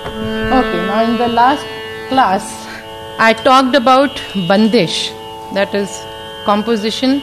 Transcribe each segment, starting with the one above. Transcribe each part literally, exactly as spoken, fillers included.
Okay, now in the last class, I talked about bandish, that is composition,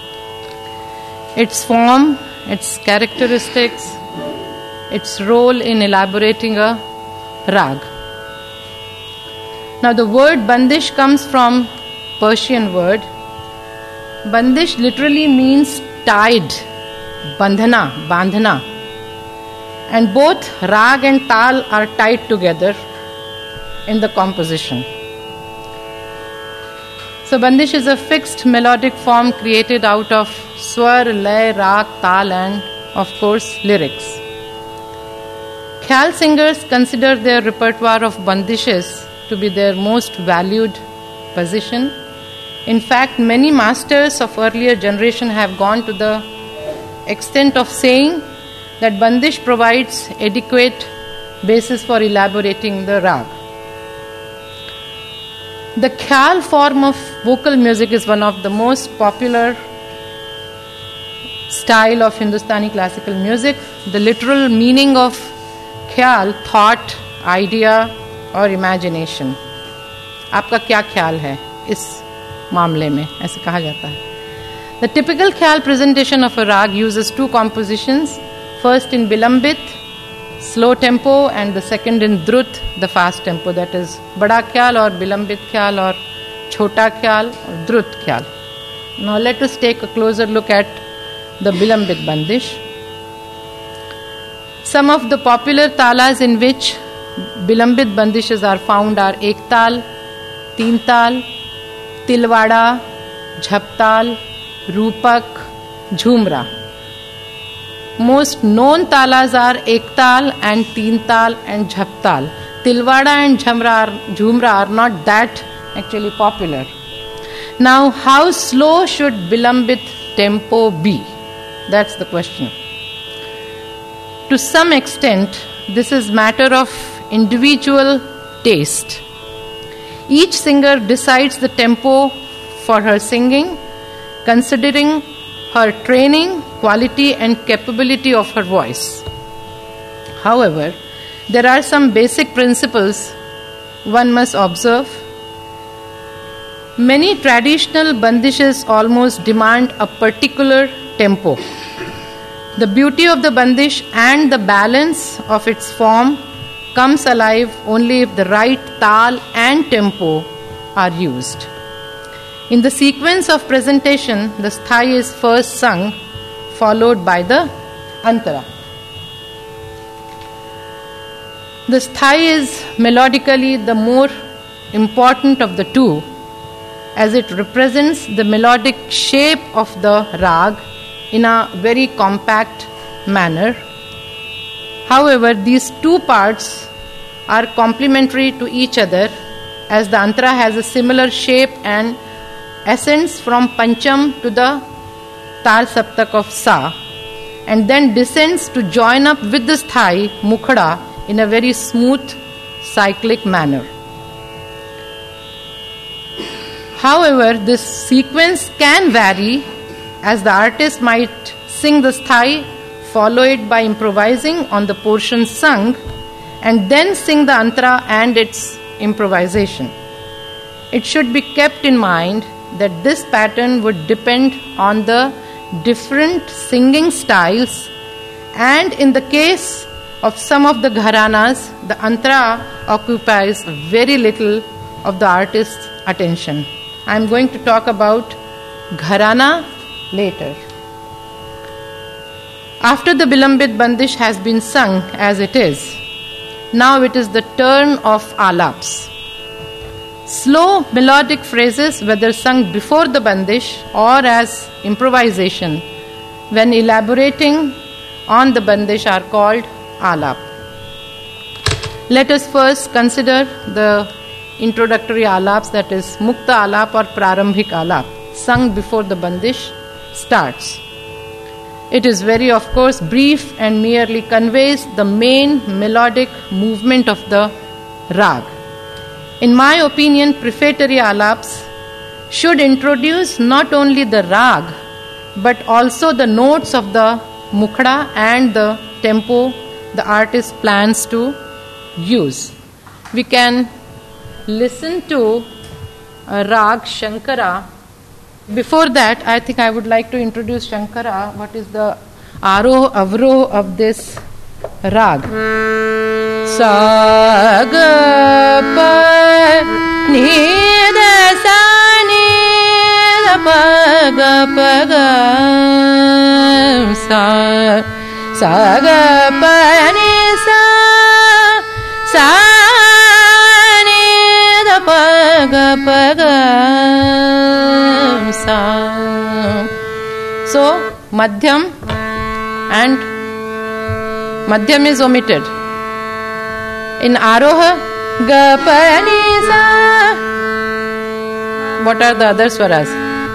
its form, its characteristics, its role in elaborating a rag. Now the word bandish comes from Persian word. Bandish literally means tied, bandhana, bandhana. And both rag and tal are tied together in the composition. So bandish is a fixed melodic form created out of swar, lay, rag, tal and of course lyrics. Khyal singers consider their repertoire of bandishes to be their most valued possession. In fact, many masters of earlier generation have gone to the extent of saying that bandish provides adequate basis for elaborating the rag. The khyal form of vocal music is one of the most popular style of Hindustani classical music. The literal meaning of khyal, thought, idea or imagination. आपका क्या ख्याल है इस मामले में, ऐसे कहा जाता है. The typical khyal presentation of a rag uses two compositions. First in Bilambit, slow tempo, and the second in Drut, the fast tempo, that is Bada Khyal or Bilambit Khyal or Chhota Khyal or Drut Khyal. Now let us take a closer look at the Bilambit Bandish. Some of the popular talas in which Bilambit Bandishes are found are Ek Tal, Teen Tal, Tilwada, Jhaptal, Rupak, Jhumra. Most known talas are Ektal and Teental and Jhaptal. Tilwada and Jhumra are, Jhumra are not that actually popular. Now, how slow should Bilambit tempo be? That's the question. To some extent, this is matter of individual taste. Each singer decides the tempo for her singing, considering her training, quality and capability of her voice. However, there are some basic principles one must observe. Many traditional bandishes almost demand a particular tempo. The beauty of the bandish and the balance of its form comes alive only if the right tal and tempo are used. In the sequence of presentation, the sthai is first sung, followed by the antara. The sthai is melodically the more important of the two, as it represents the melodic shape of the rag in a very compact manner. However, these two parts are complementary to each other, as the antara has a similar shape and ascends from pancham to the tal saptak of sa and then descends to join up with the sthai mukhada in a very smooth cyclic manner. However, this sequence can vary, as the artist might sing the sthai, follow it by improvising on the portion sung, and then sing the antara and its improvisation. It should be kept in mind that this pattern would depend on the different singing styles, and in the case of some of the gharanas, the antara occupies very little of the artist's attention. I am going to talk about gharana later. After the Bilambit Bandish has been sung as it is, now it is the turn of alaps. Slow melodic phrases, whether sung before the bandish or as improvisation, when elaborating on the bandish, are called alap. Let us first consider the introductory alaps, that is mukta alap or prarambhik alap, sung before the bandish starts. It is very, of course, brief and merely conveys the main melodic movement of the rag. In my opinion, prefatory alaps should introduce not only the rag but also the notes of the mukhada and the tempo the artist plans to use. We can listen to a rag Shankara. Before that, I think I would like to introduce Shankara. What is the aroh avroh of this rag? Sa ga pa ni da sa ni da pa ga pa ga sa sa ga pa ni sa sa ni da pa ga pa ga sa. So madhyam and madhyam is omitted. In aroha, ga pa ni sa. What are the other swaras?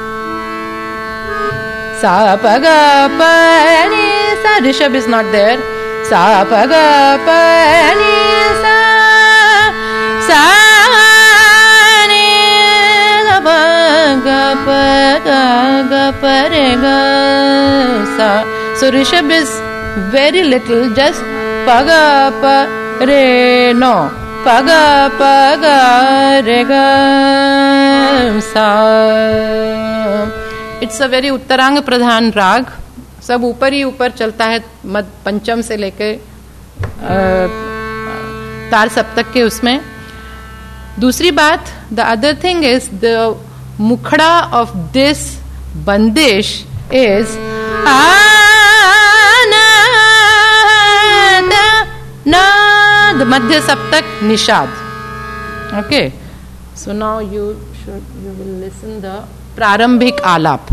Sa pa ga pa ni sa. Rishabh is not there. Sa pa ga pa ni sa. Sa ni da pa ga pa ga ga pa re ga sa. So Rishabh is very little, just pa ga pa re no, pa ga pa ga re ga sa. It's a very उत्तरांग प्रधान राग. सब ऊपर ही ऊपर चलता है, मध पंचम से लेके तार सप्तक के उसमें. दूसरी बात, the other thing is the मुखड़ा ऑफ दिस बंदिश इज नाद मध्य सप्तक निषाद. Okay, so now you should you will listen the प्रारंभिक आलाप.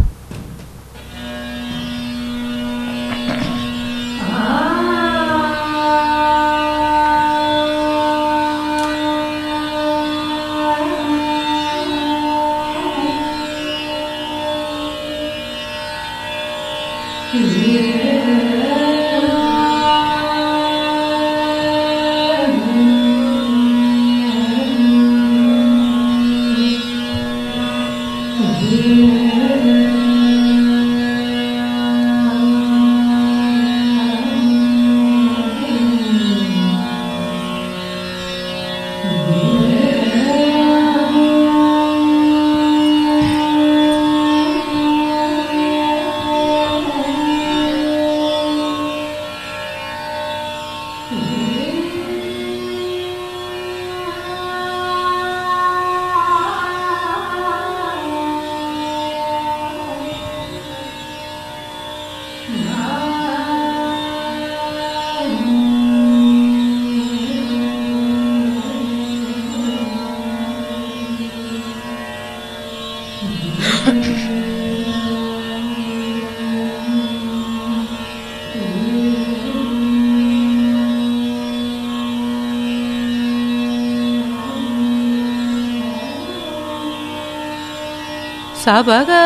Sa ba ga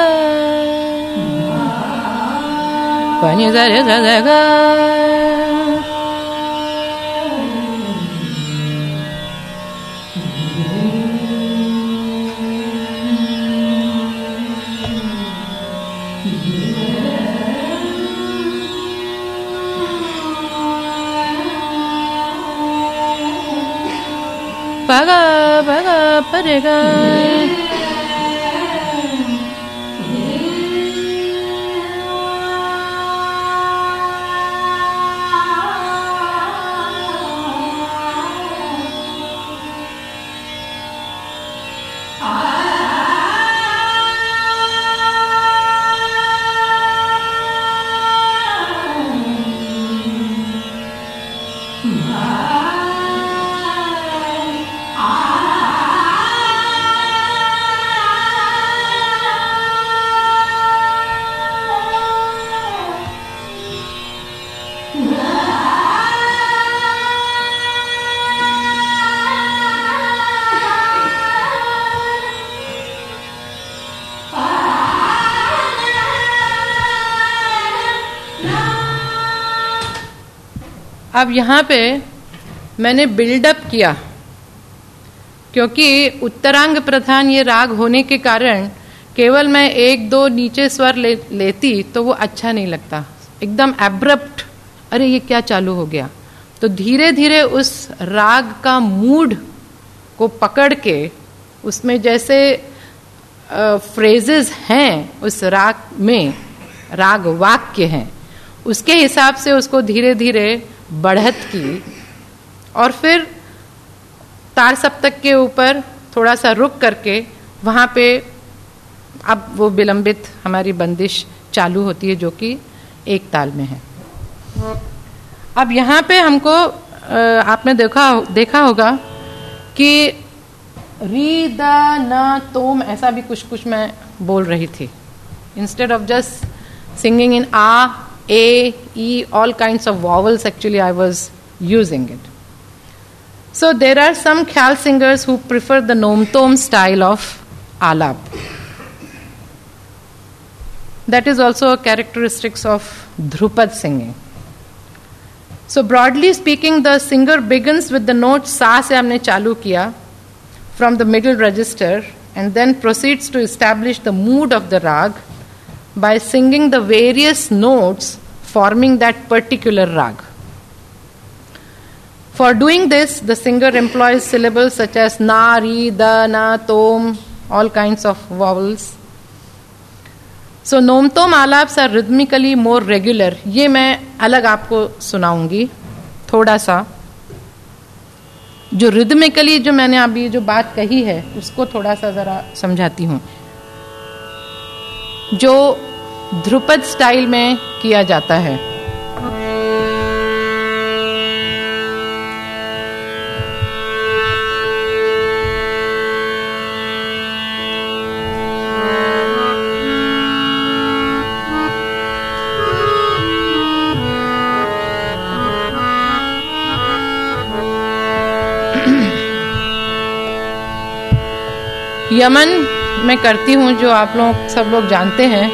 pa ni za re za za ga pa ga pa ga pa re ga. अब यहाँ पे मैंने बिल्डअप किया, क्योंकि उत्तरांग प्रधान ये राग होने के कारण केवल मैं एक दो नीचे स्वर ले, लेती तो वो अच्छा नहीं लगता, एकदम एब्रप्ट, अरे ये क्या चालू हो गया, तो धीरे धीरे उस राग का मूड को पकड़ के उसमें जैसे फ्रेजेस हैं उस राग में, राग वाक्य हैं, उसके हिसाब से उसको धीरे धीरे बढ़त की और फिर तार सप्तक के ऊपर थोड़ा सा रुक करके वहाँ पे अब वो विलंबित हमारी बंदिश चालू होती है जो कि एक ताल में है। अब यहाँ पे हमको आपने देखा देखा होगा कि री द न तोम ऐसा भी कुछ कुछ मैं बोल रही थी, instead of just singing in आ ए ई all kinds of vowels, actually I was using it. So there are some khyal singers who prefer the nom-tom style of alap. That is also a characteristics of Dhrupad singing. So broadly speaking, the singer begins with the note sa se हमने चालू किया from the middle register and then proceeds to establish the mood of the rag by singing the various notes forming that particular rag. For doing this, the singer employs syllables such as na, ri, da, na, tom, all kinds of vowels. So nom-tom alaps are rhythmically more regular. ये मैं अलग आपको सुनाऊंगी थोड़ा सा. जो rhythmically जो मैंने अभी जो बात कही है उसको थोड़ा सा जरा समझाती हूँ. जो ध्रुपद स्टाइल में किया जाता है, यमन मैं करती हूँ जो आप लोग सब लोग जानते हैं.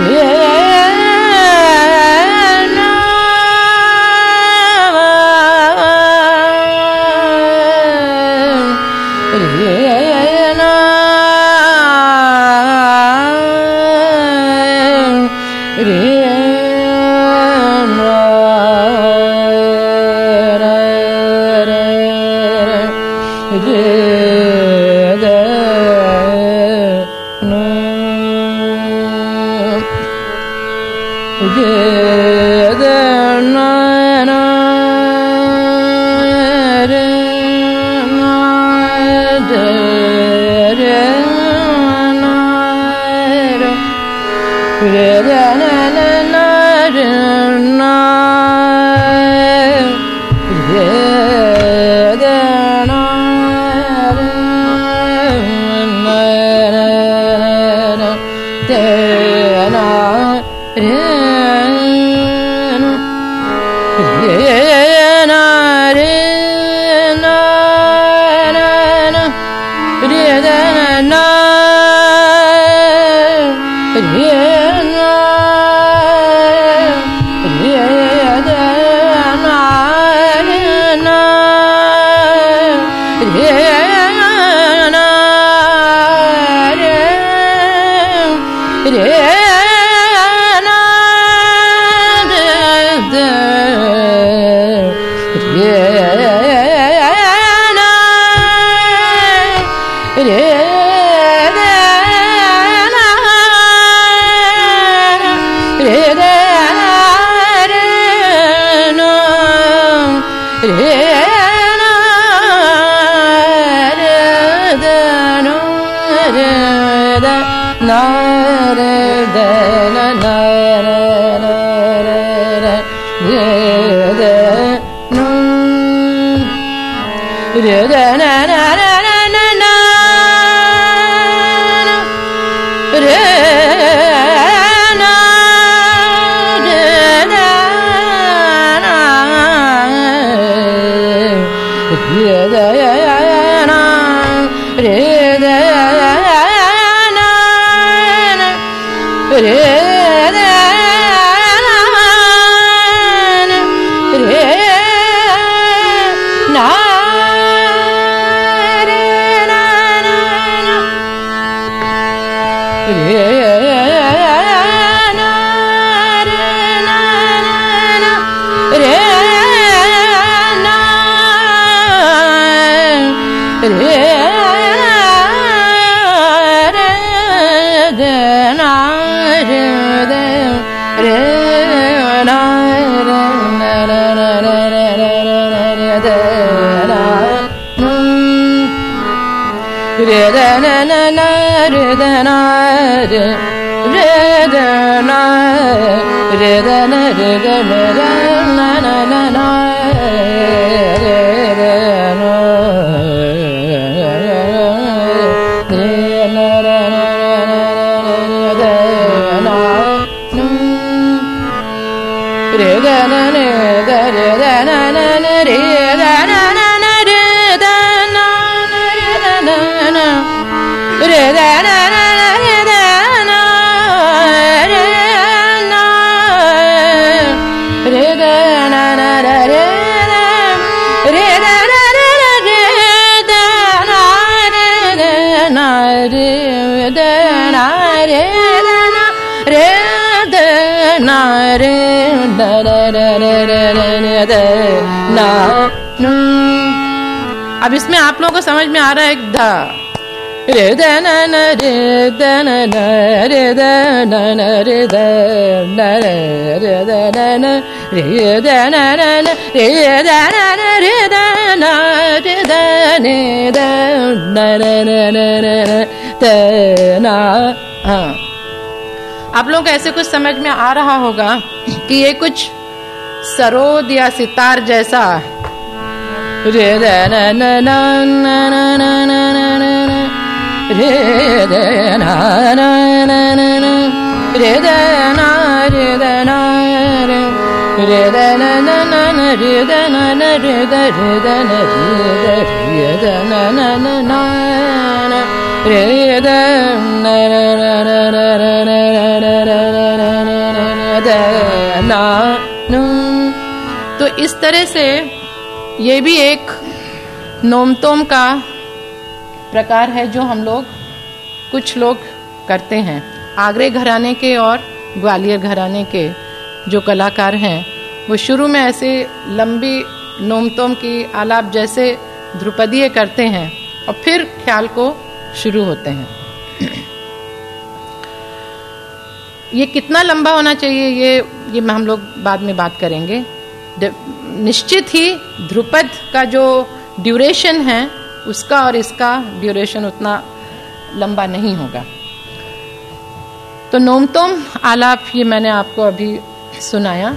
अब इसमें आप लोगों को समझ में आ रहा है एक धा रे द न न रे द न न रे द न न रे द न रे द न न रे द न न रे द न न रे द न रे द ने द न न न न त न। हाँ, आप लोगों को ऐसे कुछ समझ में आ रहा होगा कि ये कुछ सरोद या सितार जैसा रे द न न न न न न न रे द न न न न रे द न रे द न रे द न न न रे द न न रे द रे द न रे द न न न रे द न न न न तो इस तरह से ये भी एक नोमतोम का प्रकार है जो हम लोग कुछ लोग करते हैं। आगरे घराने के और ग्वालियर घराने के जो कलाकार हैं वो शुरू में ऐसे लंबी नोमतोम की आलाप जैसे ध्रुपदीय करते हैं और फिर ख्याल को शुरू होते हैं। ये कितना लंबा होना चाहिए ये ये हम लोग बाद में बात करेंगे। निश्चित ही ध्रुपद का जो ड्यूरेशन है उसका और इसका ड्यूरेशन उतना लंबा नहीं होगा। तो नोमतोम आलाप ये मैंने आपको अभी सुनाया।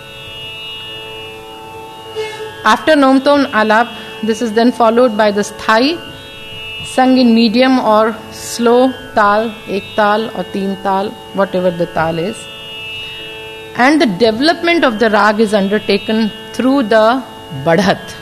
After Nomtom Alap, this is then followed by the Sthai, sung in medium or slow tal, ek tal or teen tal, whatever the tal is. And the development of the rag is undertaken through the badhat.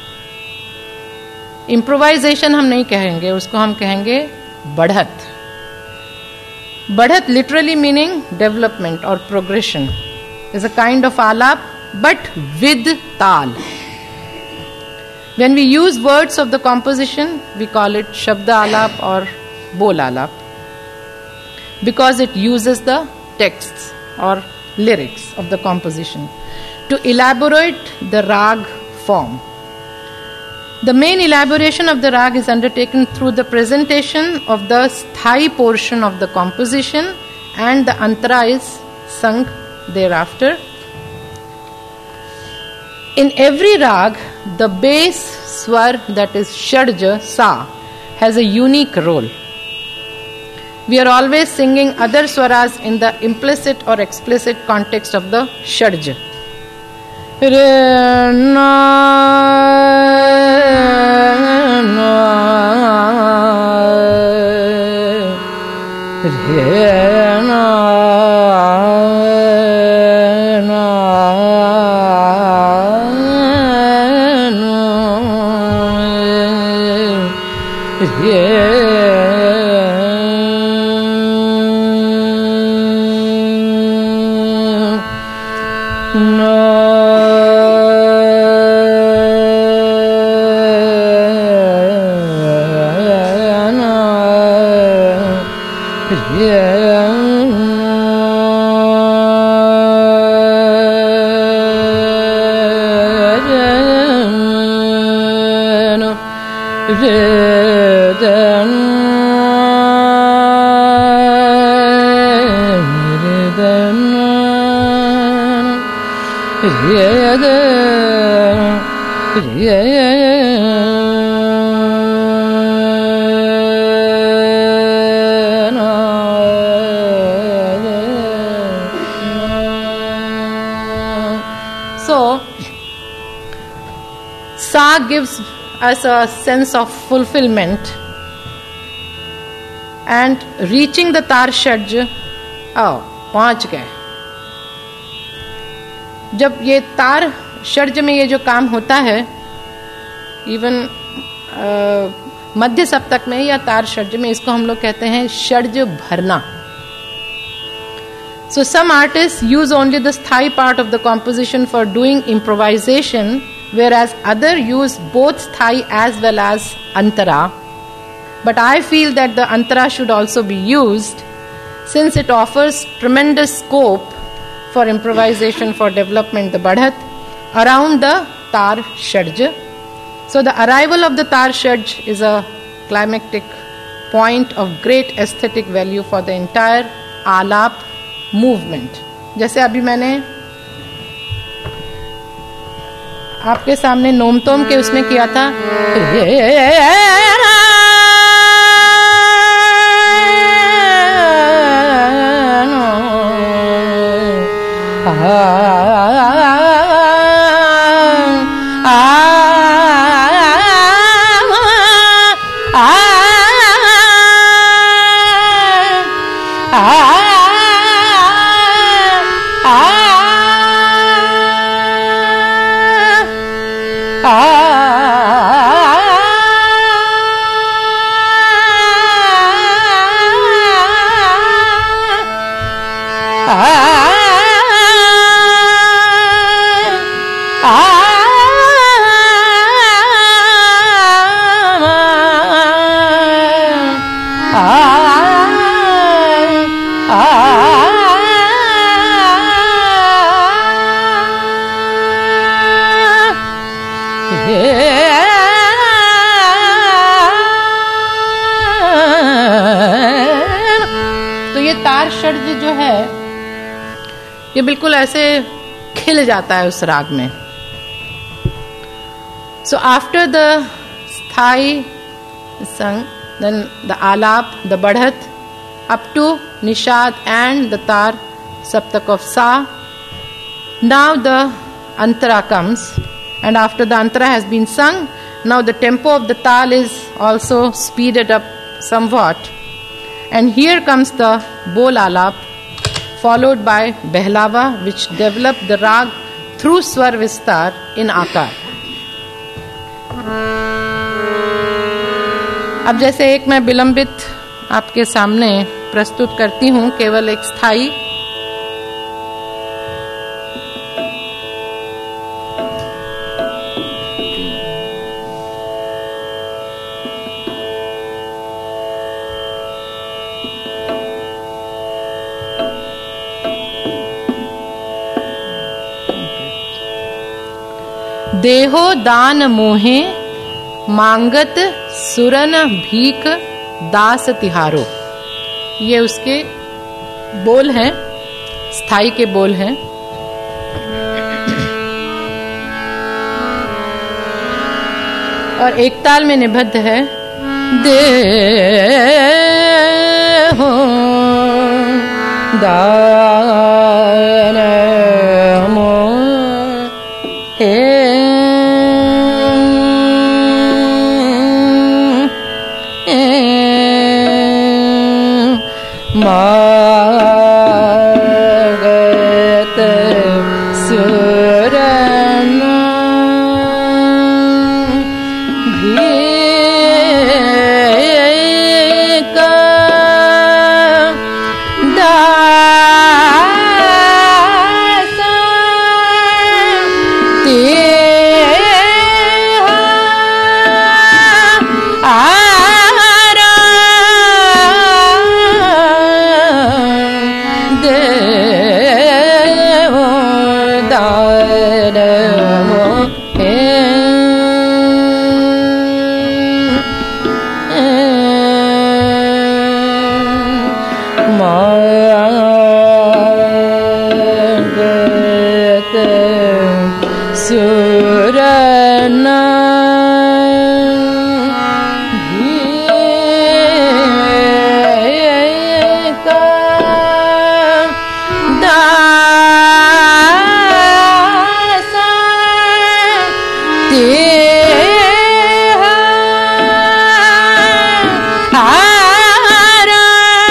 Improvisation हम नहीं कहेंगे, उसको हम कहेंगे badhat. Badhat literally meaning development or progression is a kind of alap but with tal. When we use words of the composition, we call it Shabda Alap or Bol Alap because it uses the texts or lyrics of the composition to elaborate the rag form. The main elaboration of the rag is undertaken through the presentation of the sthai portion of the composition and the antara is sung thereafter. In every rag, the base swar, that is shadja, sa, has a unique role. We are always singing other swaras in the implicit or explicit context of the shadja. Re na na re na So, Sa gives us a sense of fulfillment and reaching the Tar Shadj, आओ पहुंच गए। जब ये तार षड्ज में ये जो काम होता है, इवन मध्य सप्तक में या तार षड्ज में, इसको हम लोग कहते हैं षड्ज भरना। So some artists use only the sthai part of the composition for doing improvisation, whereas other use both sthai as well as antara. But I feel that the antara should also be used, since it offers tremendous scope for improvisation, for development, the badhat, around the tar shadj. So the arrival of the tar shadj is a climactic point of great aesthetic value for the entire alap movement. जैसे अभी मैंने आपके सामने नोमतोम के उसमें किया था, ah ये बिल्कुल ऐसे खिल जाता है उस राग में. So after the sthai sung, then the alap, the badhat, up to nishad and the tar saptak of sa. Now the antara comes, and after the antara has been sung, now the tempo of the tal is also speeded up somewhat, and here comes the bol alap, followed by behlava, which develop the rag through swar vistar in akar. अब जैसे एक मैं विलंबित आपके सामने प्रस्तुत करती हूँ, केवल एक स्थाई. देहो दान मोहे मांगत सुरन भीख दास तिहारो. ये उसके बोल हैं, स्थाई के बोल हैं. और एक ताल में निबद्ध है. देहो दान मोहे मागत सुरन भीख दास सुरन भीख दास तिहारा.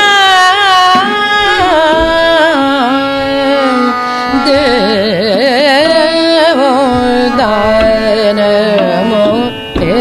देहो दान मोहे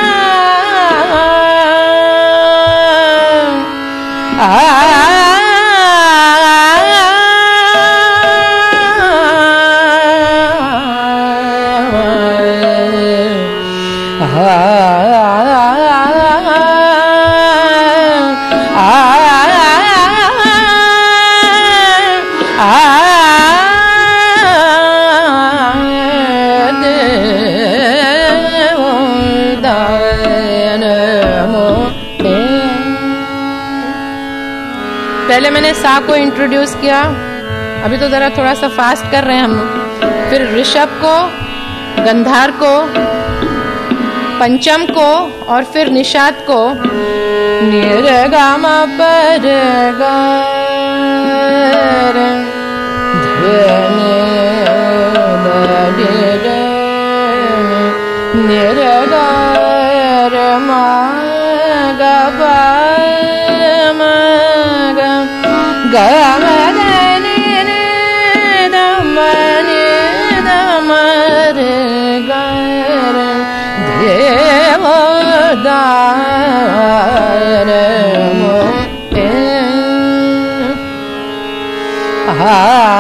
आ पहले मैंने सा को इंट्रोड्यूस किया, अभी तो जरा थोड़ा सा फास्ट कर रहे हैं हम लोग। फिर ऋषभ को, गंधार को, पंचम को और फिर निषाद को। निरगम पर निरगर मग गमदनि दमनि दमर गर देवदार मोहे आ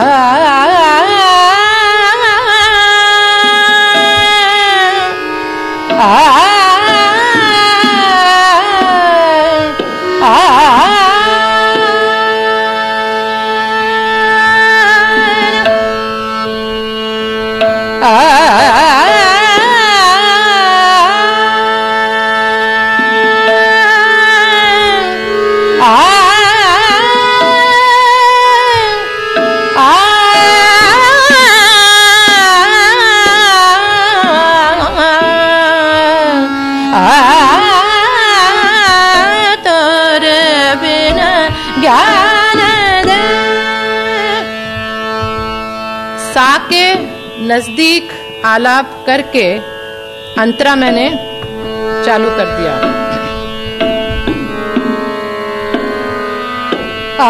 सा के नजदीक आलाप करके अंतरा मैंने चालू कर दिया। आ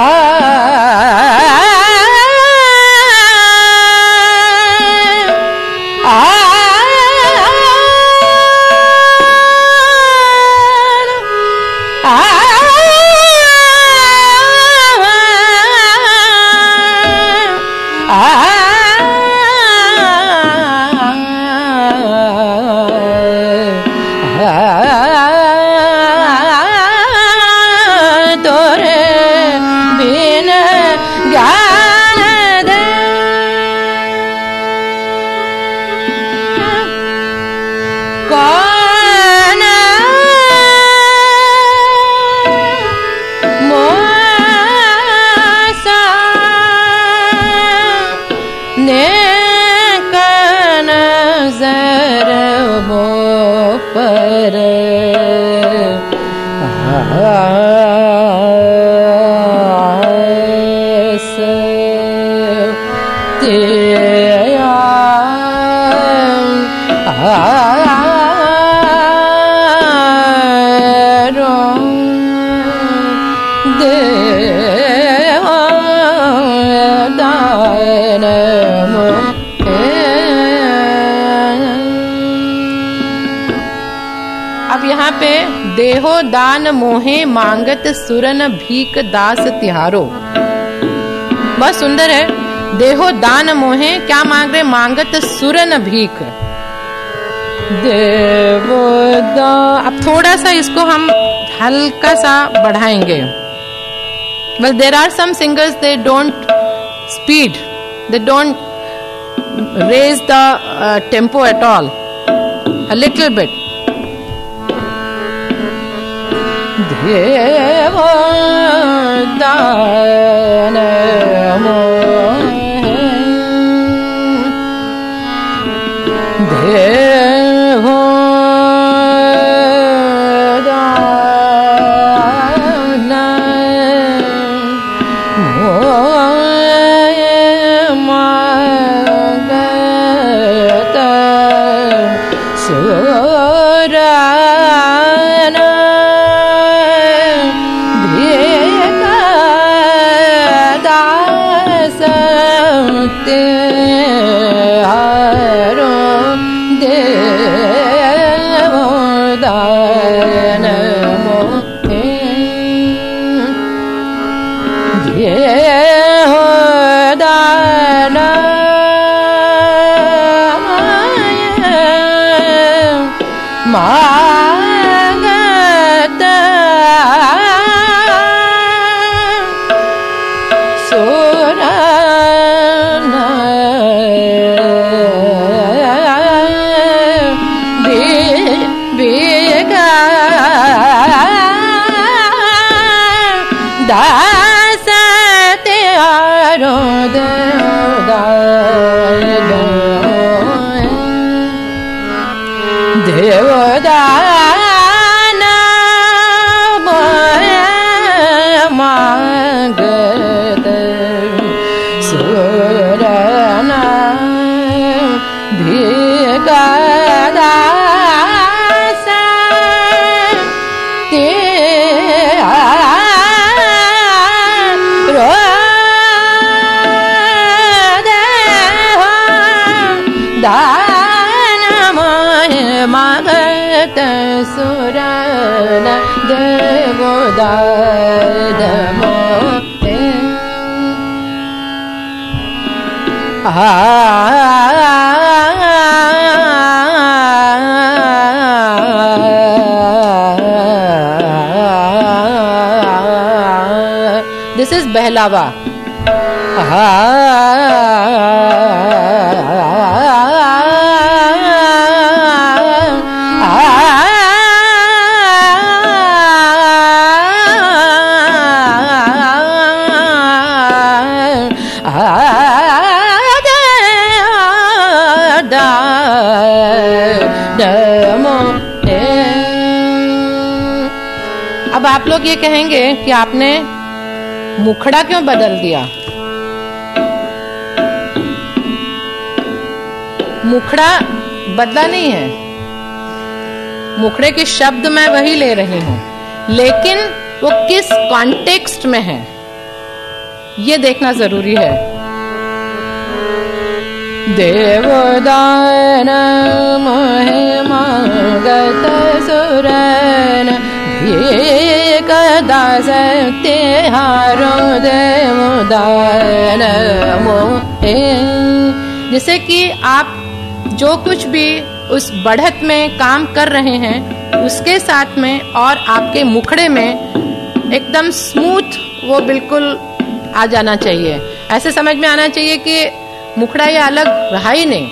अब यहाँ पे देहो दान मोहे मांगत सुरन भीख दास तिहारो, बहुत सुंदर है। देहो दान मोहे, क्या मांग रहे? मांगत सुरन भीख। देवो दान, अब थोड़ा सा इसको हम हल्का सा बढ़ाएंगे। Well, there are some singers, they don't speed, they don't raise the uh, tempo at all, a little bit. Deva dana mohe, Deva dana mohe magata surana दास सुरन देवोदार मोहे आ दिस इज बहलावा। अब आप लोग ये कहेंगे कि आपने मुखड़ा क्यों बदल दिया? मुखड़ा बदला नहीं है, मुखड़े के शब्द मैं वही ले रही हूं, लेकिन वो किस कॉन्टेक्स्ट में है ये देखना जरूरी है। देवदान महिमा गत सुरन कदा सत्य हारो देवदान मोहे। जैसे कि आप जो कुछ भी उस बढ़त में काम कर रहे हैं उसके साथ में और आपके मुखड़े में एकदम स्मूथ वो बिल्कुल आ जाना चाहिए। ऐसे समझ में आना चाहिए कि मुखड़ा ये अलग रहा ही नहीं।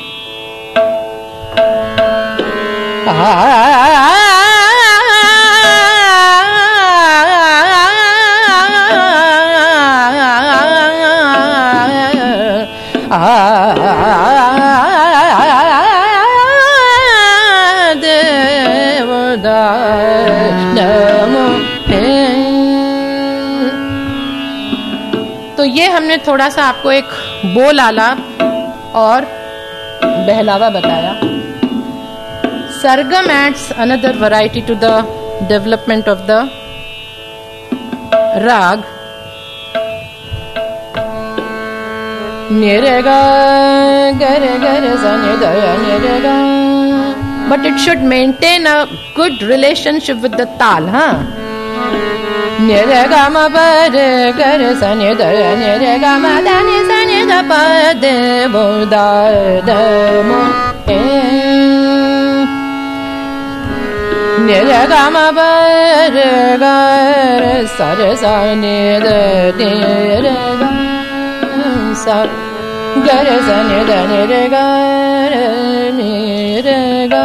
तो ये हमने थोड़ा सा आपको एक बोल आलाप और बहलावा बताया। सरगम adds another variety to the development of the rag. Nirega gare gare sa nidaya nirega. But it should maintain a good relationship with the tal, huh? Nirega ma pare gare sa nidaya nirega ma dani sa nida pa devo da demo nirega ma pare gare sa re sa nida nirega sa gare sa nida nirega nirega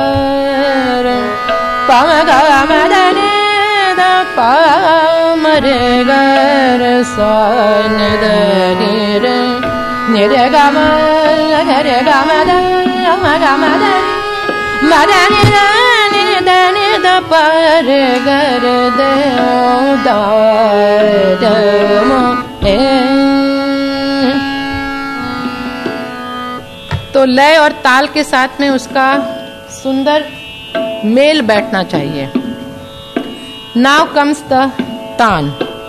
pa ma ga ma dani da pa re ga re sa ni da ni re ni re ga ma ga re ga ma da ma ga ma da ma da ni da ni da ni da pa re ga re de da da mo e। तो लय और ताल के साथ में उसका सुंदर mail बैठना चाहिए। Now comes the tan.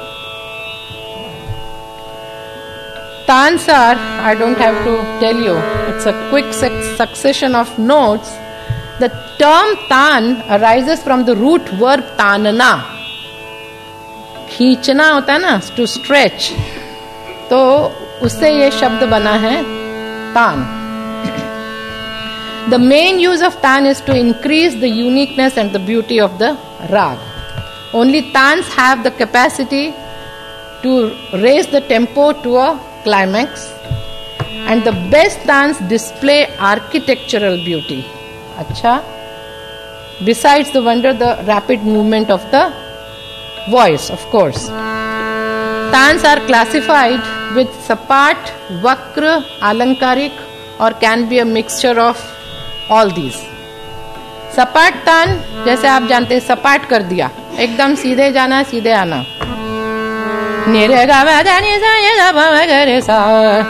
Tans are, I don't have to tell you, it's a quick succession of notes. The term tan arises from the root verb tanana. खींचना होता है ना, to stretch. तो उससे ये शब्द बना है tan. The main use of tan is to increase the uniqueness and the beauty of the rag. Only tans have the capacity to raise the tempo to a climax, and the best tans display architectural beauty. Acha. Besides the wonder, the rapid movement of the voice, of course. Tans are classified with sapat, vakra, alankarik, or can be a mixture of all these. सपाट तान जैसे आप जानते हैं, सपाट कर दिया, एकदम सीधे जाना सीधे आना। निरे गा मा दा नि सा ये गा पा मा गा रे सा,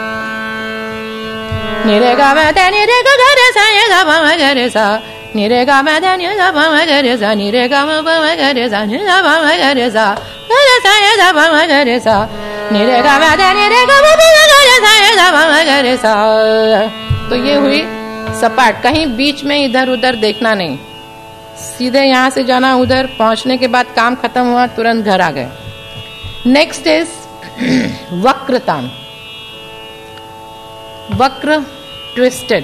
निरे गा मा दा नि रे गा गा रे सा ये गा पा मा गा रे सा, निरे गा मा दा नि सा पा मा गा रे सा, निरे गा मा पा मा गा रे सा, नि सा पा मा गा रे सा, गा रे सा ये सा पा मा गा रे सा, निरे गा मा दा नि रे गा मा पा मा गा रे सा ये सा पा मा गा रे सा। तो ये हुई सपाट, कहीं बीच में इधर उधर देखना नहीं, सीधे यहाँ से जाना उधर, पहुंचने के बाद काम खत्म हुआ, तुरंत घर आ गए। नेक्स्ट इज वक्रतान। वक्र, twisted,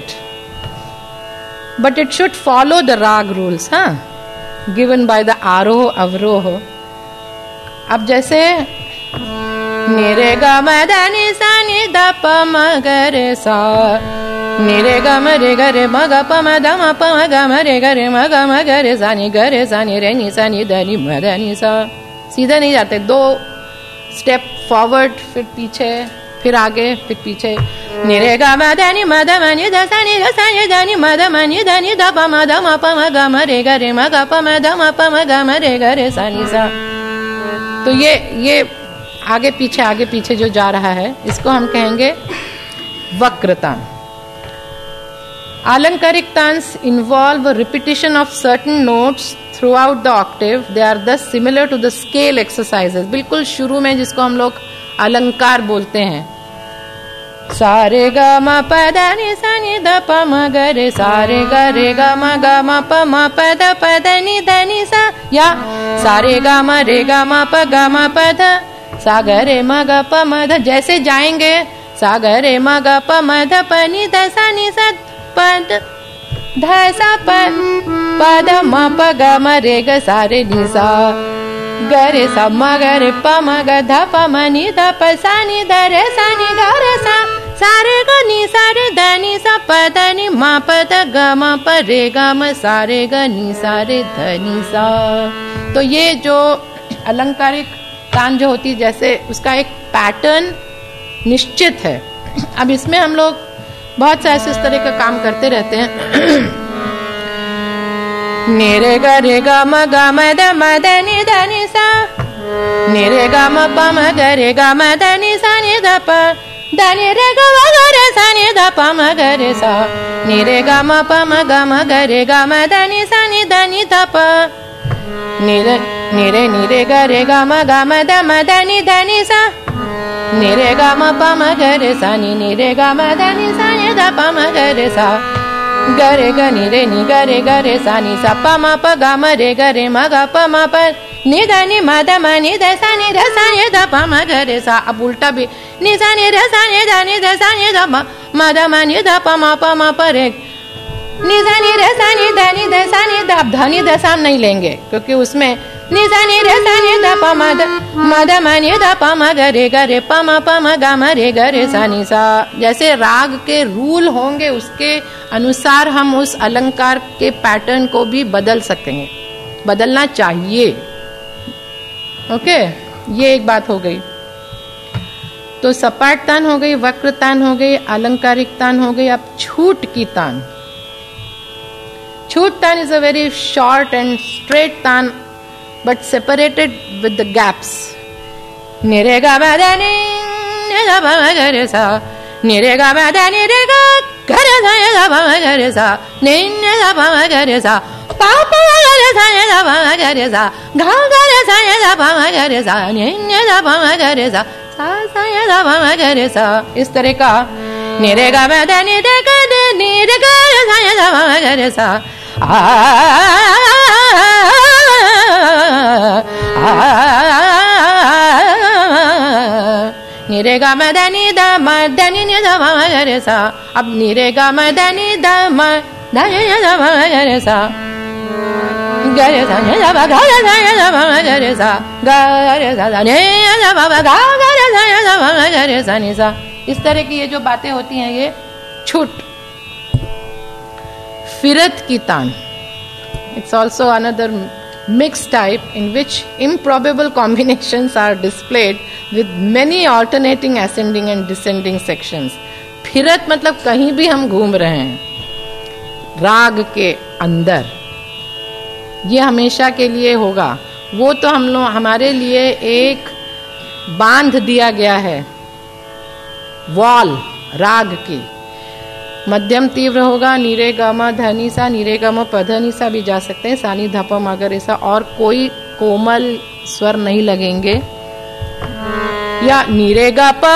but it should follow the raga rules, हाँ, given by the aroh avaroh. अब जैसे निरे ग म ध नि सा नि ध प म ग रे सा, निरे ग म रे ग रे म ग प म ध म प म ग म रे ग रे म ग म ग रे सा नि ग रे सा नि रे नि सा नि ध नि म ध नि सा। सीधा नहीं जाते, दो स्टेप फॉरवर्ड, फिर पीछे, फिर आगे, फिर पीछे। निरे ग म ध नि म ध म नि ध सा नि रे सा नि ध नि म ध म नि ध नि ध प म ध म प म ग म रे ग रे म ग प म ध म प म ग म रे ग रे सा नि सा। तो ये ये आगे पीछे आगे पीछे जो जा रहा है, इसको हम कहेंगे वक्रतान। Alangaric tans involve a repetition of certain notes throughout the octave. They are thus similar to the scale exercises. बिल्कुल शुरू में जिसको हम लोग अलंकार बोलते हैं, सारे ग म प ध नि सा नि ध प म ग रे, सारे ग रे ग म ग म प म प ध प ध नि ध नि सा, या सारे ग म रे ग म प ग म प ध सा ग रे म ग प म ध। जैसे जाएंगे सा ग रे म ग प म ध प नि ध सा नि सा पद ध सा प प ध म प ग म रे ग सा रे नि सा ग रे सा म ग रे प म ग ध प म नि ध प सा नि ध रे सा नि ग रे सा, सा रे ग नि सा रे ध नि सा प ध नि म प ध ग म प रे ग म सा रे ग नि सा रे ध नि सा। तो ये जो अलंकारिक तान जो होती, जैसे उसका एक पैटर्न निश्चित है। अब इसमें हम लोग बहुत से ऐसे इस तरह का काम करते रहते हैं। निरे ग रे ग म ग म ध म ध नि ध नि सा, निरे ग म प म ग रे ग म ध नि सा नि ध प ध नि रे ग म ग रे सा नि ध प म ग रे सा, निरे ग म प म ग म ग रे ग म ध नि सा नि ध नि ध प, निरे निरे निरे ग रे ग म ग म ध म ध नि ध नि सा, निरे ग म प म ग रे सा नि निरे ग म ध नि सा नि ध प म ग रे सा, ग रे ग नि रे नि ग रे ग रे सा नि सा प म प ग म रे ग रे म ग प म प नि ध नि म ध म नि ध सा नि ध सा नि ध प म ग रे सा। अब उल्टा भी नि सा नि ध सा नि ध नि ध सा नि ध म म ध म नि ध प म प म प रे नि सा नि रे सा नि ध नि ध सा नि ध। अब ध नि ध सा नहीं लेंगे, क्योंकि उसमें नि सा नि रे सा नि ध प म ध म ध म नि ध प म ग रे ग रे प म प म ग म रे ग रे सा नि सा। जैसे राग के रूल होंगे, उसके अनुसार हम उस अलंकार के पैटर्न को भी बदल सकेंगे, बदलना चाहिए। ओके, ये एक बात हो गई। तो सपाट तान हो गई, वक्र तान हो गई, अलंकारिक तान हो गई। अब छूट की तान। छूट तान is a very short and straight tan, but separated with the gaps. Nire ga ma da ni ga ba ma ga re sa, nire ga ma da ni re ga ga re sa ga ba ma ga re sa, ni ni ga ba ma ga re sa, pa pa ma ga re sa ga ba ma ga re sa, ga ga re sa ga ba ma ga re sa, ni ni ga ba ma ga re sa, sa sa ga ba ma ga re sa। इस तरह का निरे गा मा दा नि रे गा रे नि रे गा रे सा गा बा मा गा रे सा, आ निरे गा मा दा नि दा मा दा नि नि दा बा मा गा रे सा। अब निरे गा मा दा नि दा मा दा नि नि दा बा मा गा रे सा, गा रे सा नि दा बा गा रे सा नि दा बा मा गा रे सा, गा रे सा नि दा बा गा गा रे सा नि दा बा मा गा रे सा नि सा। इस तरह की ये जो बातें होती हैं, ये छूट। फिरत की तान, it's also another mixed type in which improbable combinations are displayed with many alternating ascending and descending sections. फिरत मतलब कहीं भी हम घूम रहे हैं राग के अंदर, ये हमेशा के लिए होगा। वो तो हम लोग हमारे लिए एक बांध दिया गया है, वॉल राग की। मध्यम तीव्र होगा, नीरे गम धनी सा, नीरे गम पधनी सा भी जा सकते हैं, सानी धप मगर ऐसा, और कोई कोमल स्वर नहीं लगेंगे। या नीरे गा प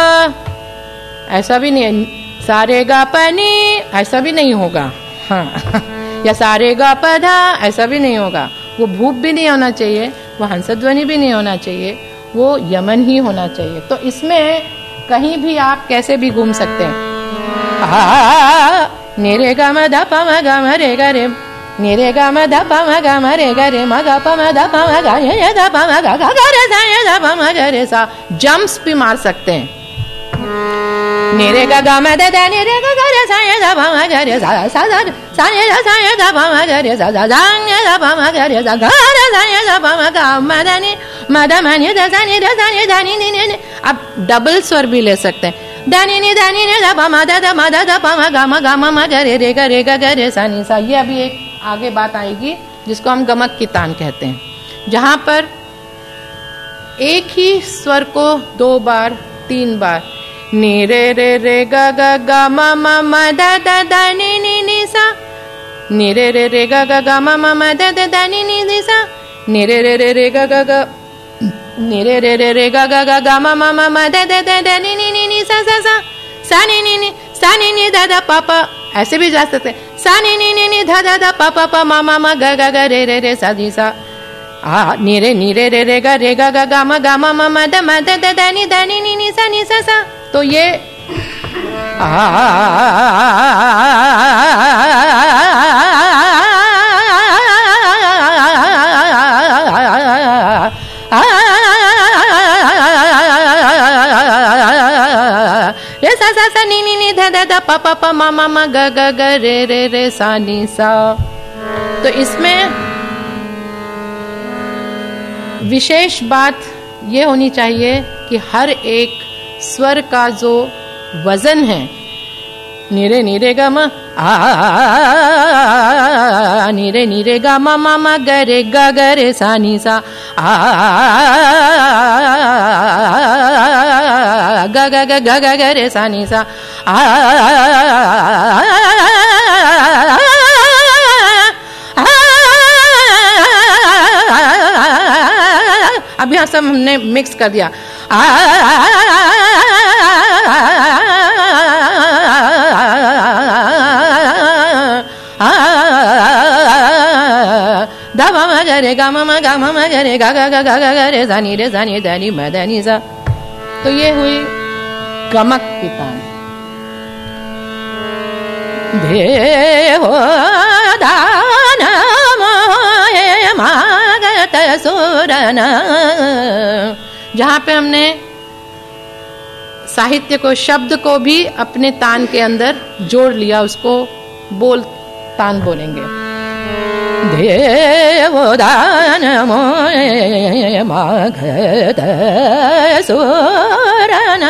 ऐसा भी नहीं, सारे गा प नी ऐसा भी नहीं होगा। हाँ या सारे गा पधा, ऐसा भी नहीं होगा। वो भूप भी नहीं होना चाहिए, वो हंसध्वनि भी नहीं होना चाहिए, वो यमन ही होना चाहिए। तो इसमें कहीं भी आप कैसे भी घूम सकते हैं। निरे ग म ध प म ग म रे ग रे, निरे ग म ध प म ग म रे ग रे, म ग प म ध प म ग रे ध प म ग ग ग रे ध ध प म ग रे सा। जंप्स भी मार सकते हैं। निरे ग ग म द द निरे ग ग रे सा ध प म ग रे सा सा सा सा नि ध सा ध प म ग रे सा सा ध नि ध प म ग रे सा ग रे सा ध प म ग म द नि म द म नि द सा नि द सा नि ध नि नि नि। आप डबल स्वर भी ले सकते हैं। दानी नी दानी ने दा मा दा दा मा दा दा पा मा गा मा गा मा मा ग रे रे ग रे ग ग रे सा नी सा। ये अभी एक आगे बात आएगी जिसको हम गमक की तान कहते हैं, जहां पर एक ही स्वर को दो बार तीन बार नी रे रे रे ग ग ग मा मा मा दा दा दा नी नी नी सा, नी रे रे रे ग ग ग मा मा मा दा दा दा नी नी नी सा, नी रे रे रे रे ग ग ग नी रे रे रे रे ग ग ग ग मा मा मा मा दा दा दा दा नी नी नी नी सा सा सा, सा नी नी नी सा नी नी दा दा पा पा, ऐसे भी जा सकते हैं। सा नी नी नी नी धा धा धा पा पा पा मा मा मा ग ग ग रे रे रे सा दी सा। आ नी रे नी रे रे रे ग रे ग ग ग मा गा मा मा मा दा मा दा दा दा नी दा नी नी नी सा नी सा सा। तो ये आ रे सा सा सा नी नी नी धा धा धा पा पा पा मा मा मा ग ग ग रे रे रे सा नी सा। तो इसमें विशेष बात ये होनी चाहिए कि हर एक स्वर का जो वजन है, नीरे नीरे ग म आ नीरे नीरे ग म म म ग रे ग ग रे सा नी सा आ ग ग ग ग ग ग रे सा नी सा आ। अब यहाँ सब हमने मिक्स कर दिया। आ दा मा मा ग रे गा मा मा गा मा मा ग रे गा गा गा गा गा गा रे सा नी रे सा नी दा नी म दा नी सा। तो ये हुई गमक की तान। देहो दान मोहे मागत सुरन, जहाँ पे हमने साहित्य को, शब्द को भी अपने तान के अंदर जोड़ लिया, उसको बोल तान बोलेंगे। देवो दान मोहे मागत सुरन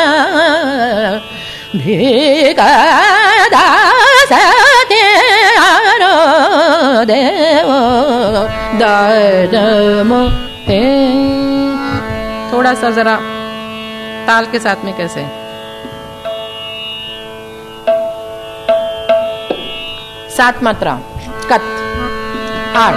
भिका दास तेरो देवो दान मोहे। थोड़ा सा जरा ताल के साथ में कैसे, सात मात्रा कत आठ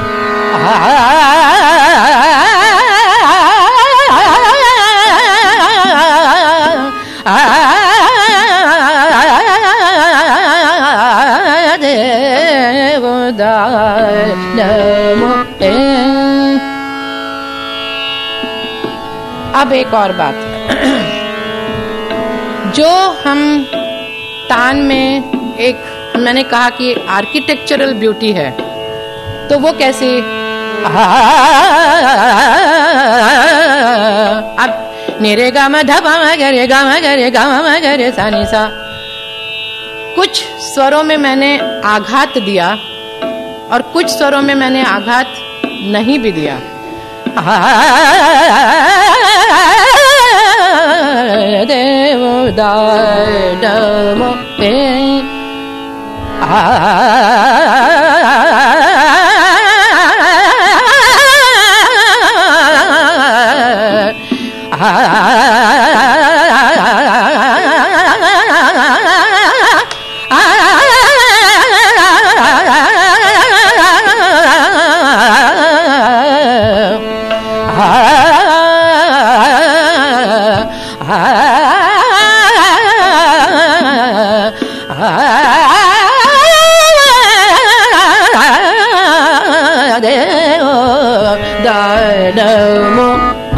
अब एक और बात, जो हम तान में एक, मैंने कहा कि आर्किटेक्चरल ब्यूटी है, तो वो कैसी। अब निरे गा मा धा पा मा ग रे गा मा ग रे गा मा मा ग रे सा नी सा। कुछ स्वरों में मैंने आघात दिया और कुछ स्वरों में मैंने आघात नहीं भी दिया। देवो दाम पे आ नमो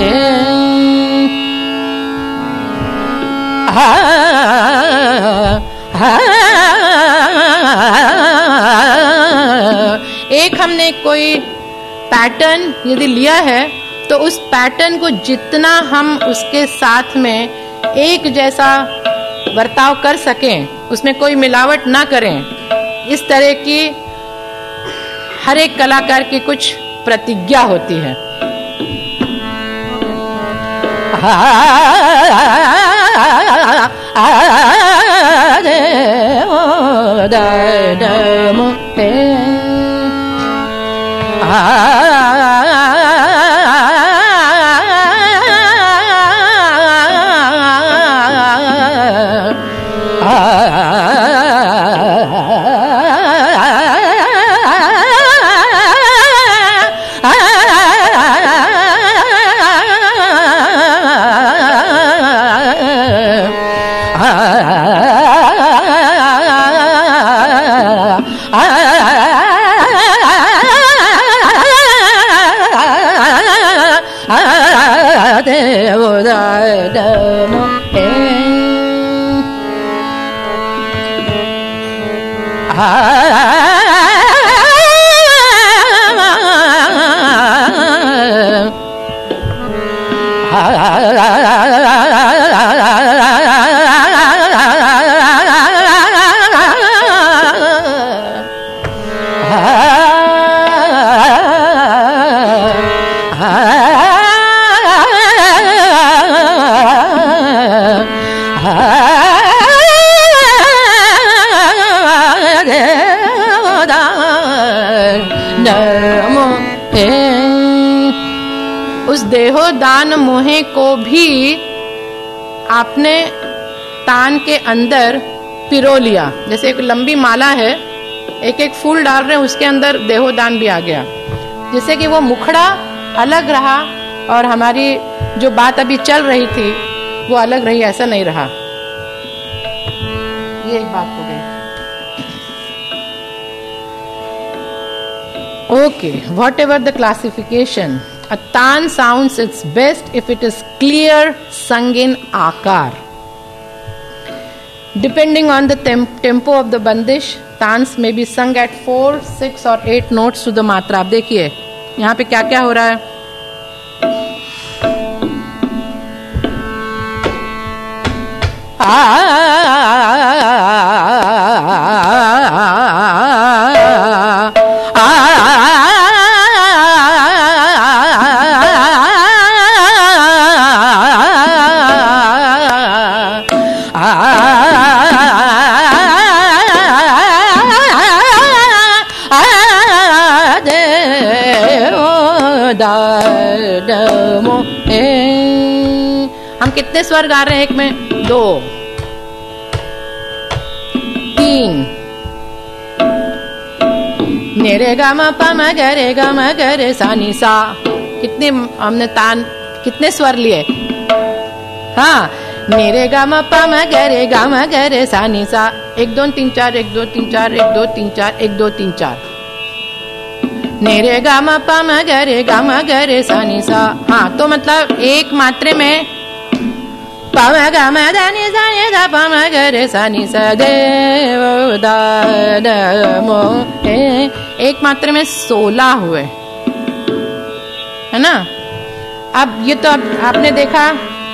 एक हमने कोई पैटर्न यदि लिया है तो उस पैटर्न को जितना हम उसके साथ में एक जैसा बर्ताव कर सकें, उसमें कोई मिलावट ना करें, इस तरह की हर एक कलाकार की कुछ प्रतिज्ञा होती है। उस देहोदान मोहे को भी आपने तान के अंदर पिरो लिया। जैसे एक लंबी माला है, एक एक फूल डाल रहे हैं, उसके अंदर देहोदान भी आ गया, जिससे कि वो मुखड़ा अलग रहा और हमारी जो बात अभी चल रही थी वो अलग रही, ऐसा नहीं रहा। ये एक बात हो गई। Okay, whatever the classification, a tan sounds its best if it is clear sung in akar. Depending on the temp- tempo of the bandish, tans may be sung at four, six or eight notes to the matra. आप देखिए यहाँ पे क्या क्या हो रहा है। हम कितने स्वर गा रहे हैं? एक में दो, तीन, नेरे गा मा पा मा गा रे गा मा गा रे सा नी सा। कितने हमने तान कितने स्वर लिए? हाँ, नेरे गा मा पा मा गा रे गा मा गा रे सा नी सा। एक दो तीन चार, एक दो तीन चार, एक दो तीन चार, एक दो तीन चार। नेरे गा मा पा मा गा रे गा मा गा रे सा नी सा। हाँ, तो मतलब एक मात्रे में पा मा गा मा दा नी सा नी दा पा मा गा रे सा नी सा दे वो दा दा मो ए। एक मात्रे में सोलह हुए, है ना। अब ये तो अब आपने देखा,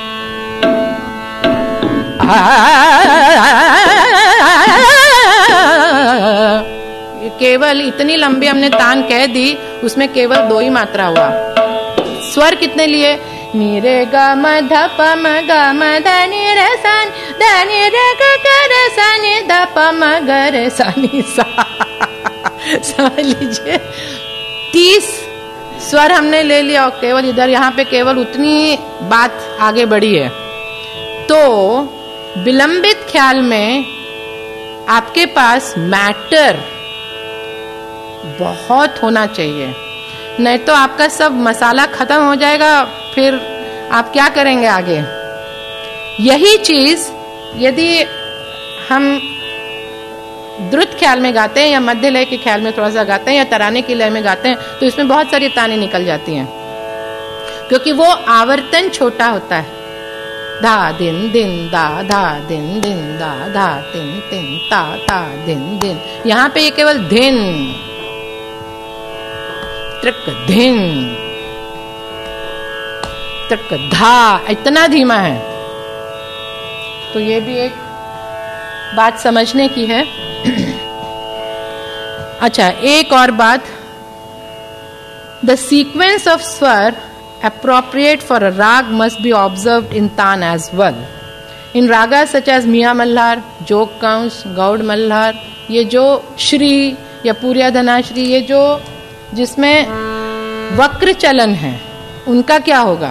केवल इतनी लंबी हमने तान कह दी, उसमें केवल दो ही मात्रा हुआ। स्वर कितने लिए? नी रे गा म ध प म ग म ध नी रे सा ध नी रे ग ग रे सा नी ध प म ग रे सा नी सा। समझ लीजिए, तीस स्वर हमने ले लिया और केवल इधर यहाँ पे केवल उतनी बात आगे बढ़ी है। तो विलंबित ख्याल में आपके पास मैटर बहुत होना चाहिए, नहीं तो आपका सब मसाला खत्म हो जाएगा, फिर आप क्या करेंगे आगे। यही चीज यदि हम द्रुत ख्याल में गाते हैं या मध्य लय के ख्याल में थोड़ा सा गाते हैं या तराने की लय में गाते हैं तो इसमें बहुत सारी तानें निकल जाती हैं। क्योंकि वो आवर्तन छोटा होता है। धा दिन दिन दा, धा दिन दिन दा, धा तिन तिन ता, ता दिन दिन। यहां पे ये केवल धिन, तृक धिन, तृक धा, इतना धीमा है। तो ये भी एक बात समझने की है। अच्छा, एक और बात, the sequence of swar appropriate for a rag must be observed in Tan as well. In ragas such as Miya Malhar, Jog Kaunsh, Gaud Malhar, ये जो श्री या पूर्या धनाश्री, ये जो जिसमें वक्र चलन है, उनका क्या होगा?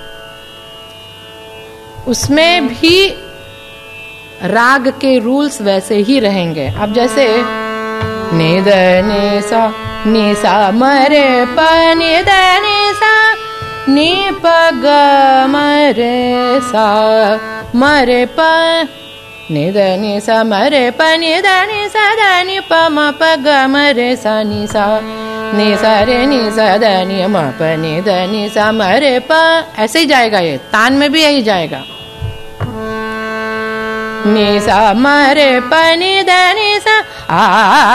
उसमें भी राग के रूल्स वैसे ही रहेंगे। अब जैसे निद निसा निसा मरे प निद निसा नी प ग मरे सा मरे प निद निसा मरे प निद निसा द नि प म प ग मरे सा नि सा नि सा रे नि सा द नि म प नि द नि सा मरे प, ऐसे ही जाएगा। ये तान में भी यही जाएगा। नि सा मरे प नि द नि सा आ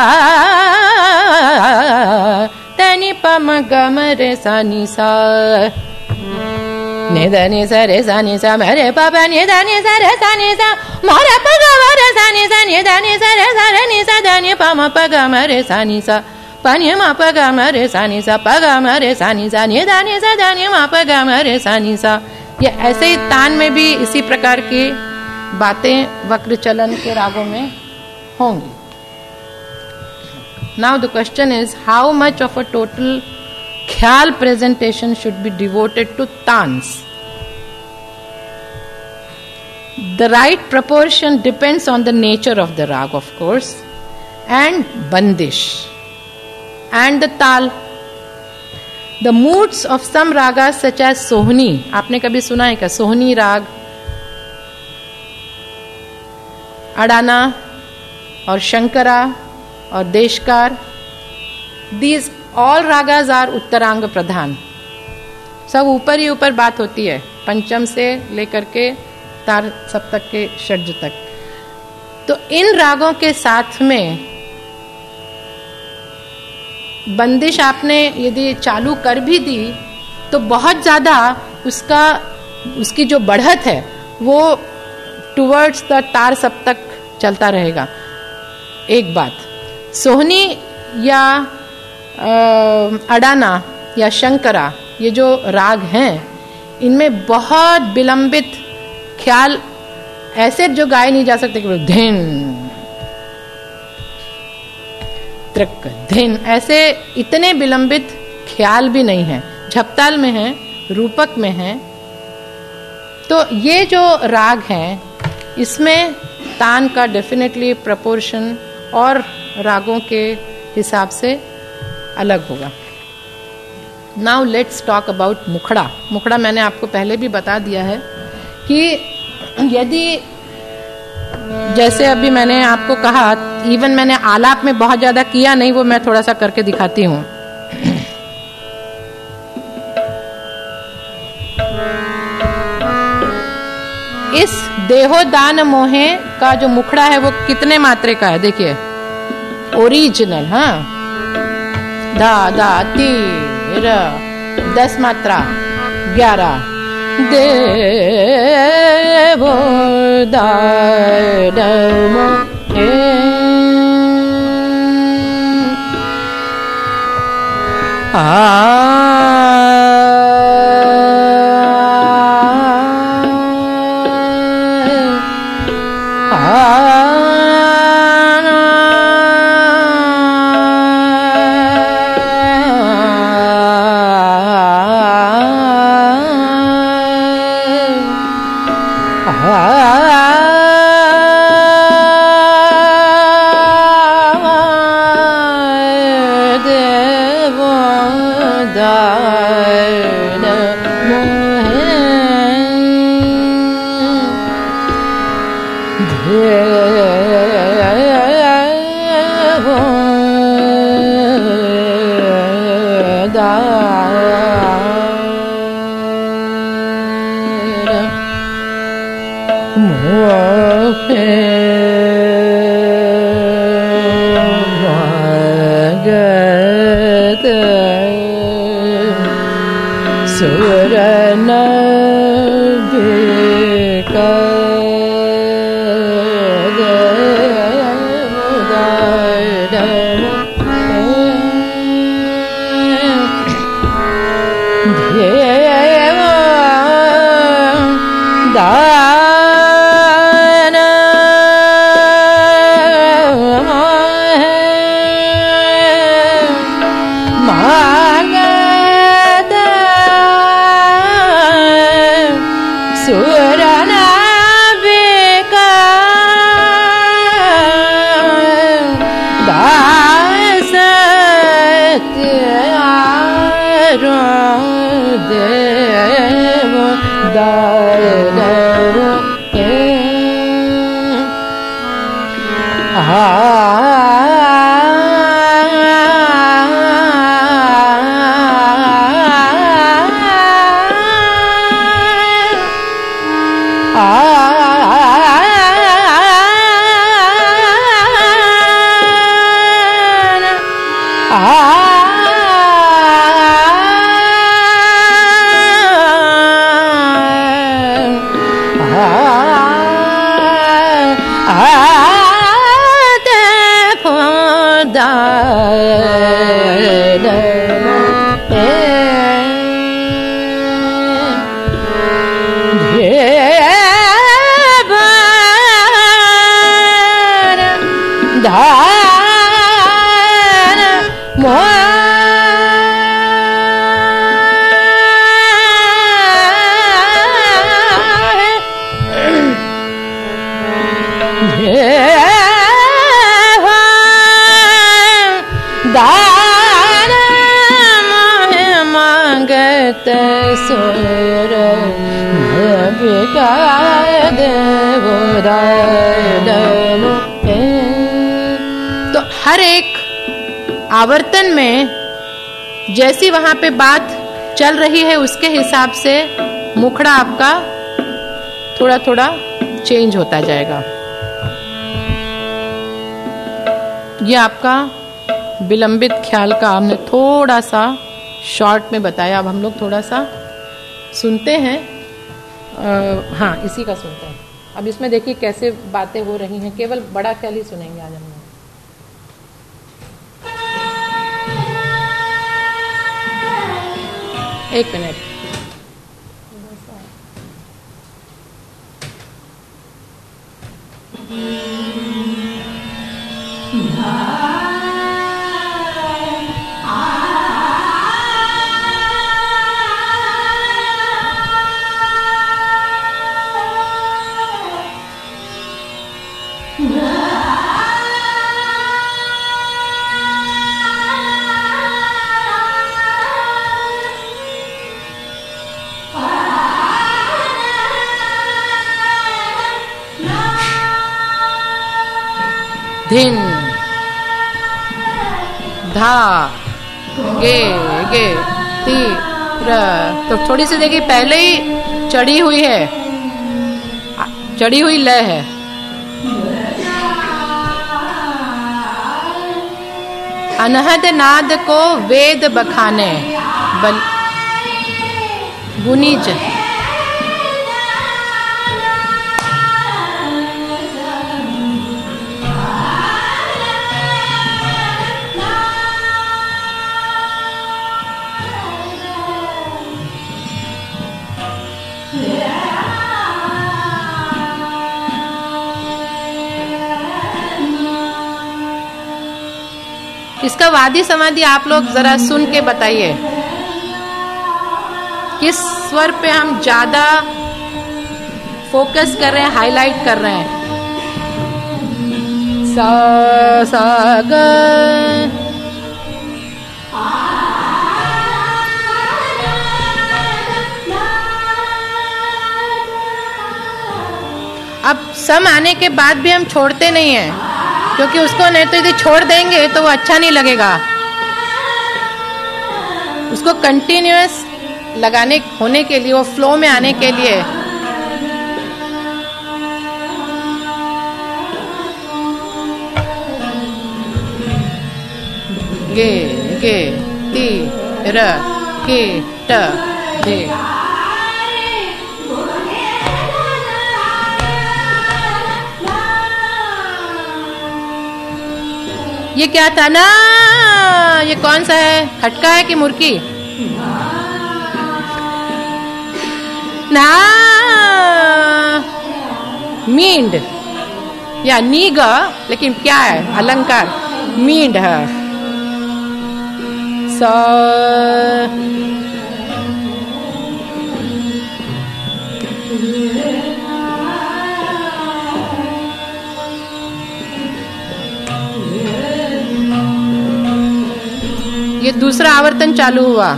तनि प म ग म रे सा नि सा नि द नि सा रे सा नि सा म रे प प नि द नि सा रे सा नि सा म रे प ग म रे सा नि सा नि द नि सा रे सा रे नि सा द नि प म प ग म रे सा नि सा प नि म प ग म रे सा नि सा प ग म रे सा नि सा नि द नि सा द नि म प ग म रे सा नि सा। ये ऐसे ही तान में भी इसी प्रकार की बातें वक्र चलन के रागों में होंगी। Now the question is, how much of a total ख्याल presentation should be devoted to tans? The right proportion depends on the nature of the rag, of course, and bandish, and the tal. The moods of some ragas such as सोहनी, आपने कभी सुना है क्या? सोहनी राग, Adana और शंकरा और देशकार, these all ragas are उत्तरांग प्रधान। सब ऊपर ही ऊपर बात होती है, पंचम से लेकर के तार सप्तक के षड्ज तक। तो इन रागों के साथ में बंदिश आपने यदि चालू कर भी दी तो बहुत ज्यादा उसका उसकी जो बढ़त है वो टुवर्ड्स द तार सप्तक चलता रहेगा। एक बात, सोहनी या अडाना या शंकरा, ये जो राग हैं, इनमें बहुत विलंबित ख्याल ऐसे जो गाए नहीं जा सकते कि धिन तृक धिन, ऐसे इतने विलंबित ख्याल भी नहीं है। झपताल में है, रूपक में है। तो ये जो राग हैं, इसमें तान का डेफिनेटली प्रपोर्शन और रागों के हिसाब से अलग होगा। नाउ लेट्स टॉक अबाउट मुखड़ा। मुखड़ा मैंने आपको पहले भी बता दिया है कि यदि जैसे अभी मैंने आपको कहा, इवन मैंने आलाप में बहुत ज्यादा किया नहीं, वो मैं थोड़ा सा करके दिखाती हूँ। इस देहोदान मोहे का जो मुखड़ा है वो कितने मात्रे का है? देखिए, ओरिजिनल, हाँ, धा धा तीर दस मात्रा, ग्यारह। देवोदान मोहे आ सुरन तो हर एक आवर्तन में जैसी वहां पे बात चल रही है उसके हिसाब से मुखड़ा आपका थोड़ा थोड़ा चेंज होता जाएगा। ये आपका विलंबित ख्याल का हमने थोड़ा सा शॉर्ट में बताया। अब हम लोग थोड़ा सा सुनते हैं। आ, हाँ, इसी का सुनते हैं। अब इसमें देखिए कैसे बातें हो रही हैं। केवल बड़ा ख्याल ही सुनेंगे आज हम लोग। एक मिनट। धिन धा गे गे ती र। तो थोड़ी सी देखिए पहले ही चढ़ी हुई है, चढ़ी हुई लय है। अनहद नाद को वेद बखाने बल गुनीज। इसका वादी समाधि आप लोग जरा सुन के बताइए किस स्वर पे हम ज्यादा फोकस कर रहे हैं, हाईलाइट कर रहे हैं। सा सा ग। अब सम आने के बाद भी हम छोड़ते नहीं हैं, क्योंकि उसको नहीं तो यदि छोड़ देंगे तो वो अच्छा नहीं लगेगा। उसको कंटिन्यूअस लगाने होने के लिए, वो फ्लो में आने के लिए गे गे ती र के ट ढे। ये क्या था ना, ये कौन सा है, खटका है कि मुर्की? ना, मींड या नीग, लेकिन क्या है, अलंकार मींड है। स ये दूसरा आवर्तन चालू हुआ।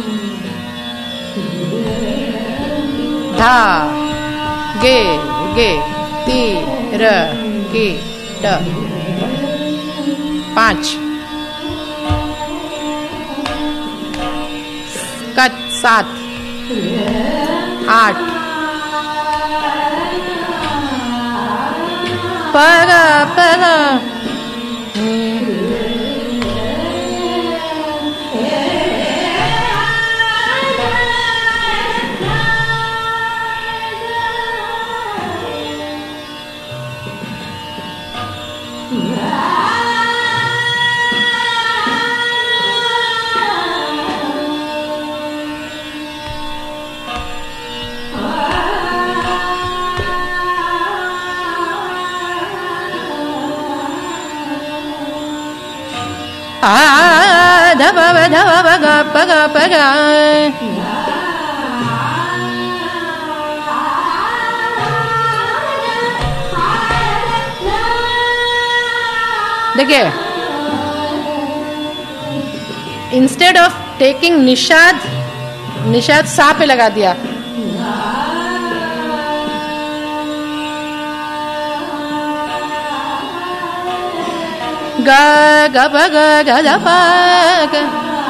धा गे गे ती र के ट, पांच। कत सात, आठ। पग पग आ धब धब पग पग पग। देखिए, इंस्टेड ऑफ टेकिंग निषाद, निषाद सा पे लगा दिया। ग ग प ग ग ध प ग।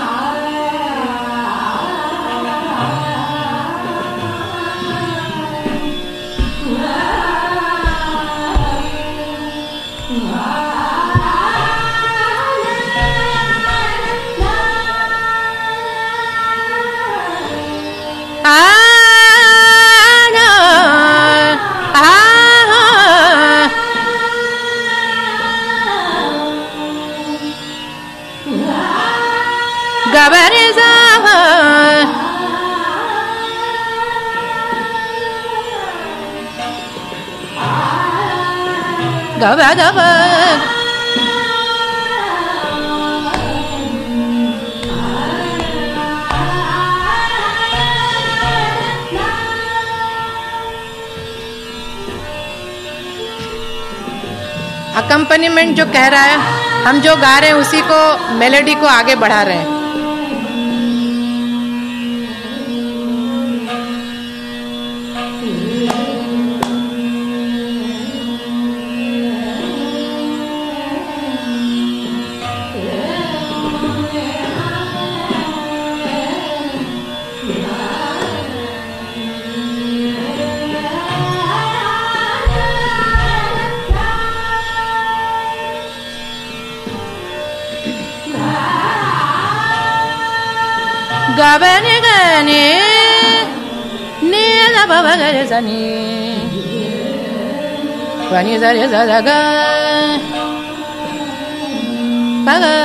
गब गब। अकम्पनीमेंट जो कह रहा है, हम जो गा रहे हैं उसी को, मेलोडी को आगे बढ़ा रहे हैं। गबने गने ने ग ब ग रे सा नि प नि सा रे सा ध ग प ग।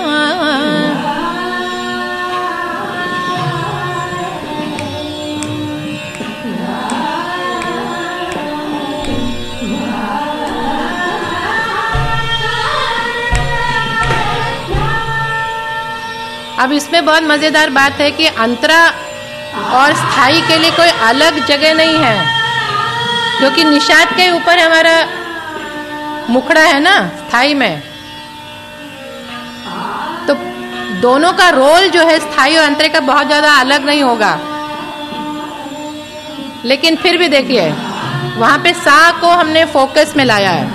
अब इसमें बहुत मजेदार बात है कि अंतरा और स्थाई के लिए कोई अलग जगह नहीं है, क्योंकि निषाद के ऊपर हमारा मुखड़ा है ना स्थाई में, तो दोनों का रोल जो है स्थाई और अंतरे का बहुत ज्यादा अलग नहीं होगा। लेकिन फिर भी देखिए, वहां पे सा को हमने फोकस में लाया है।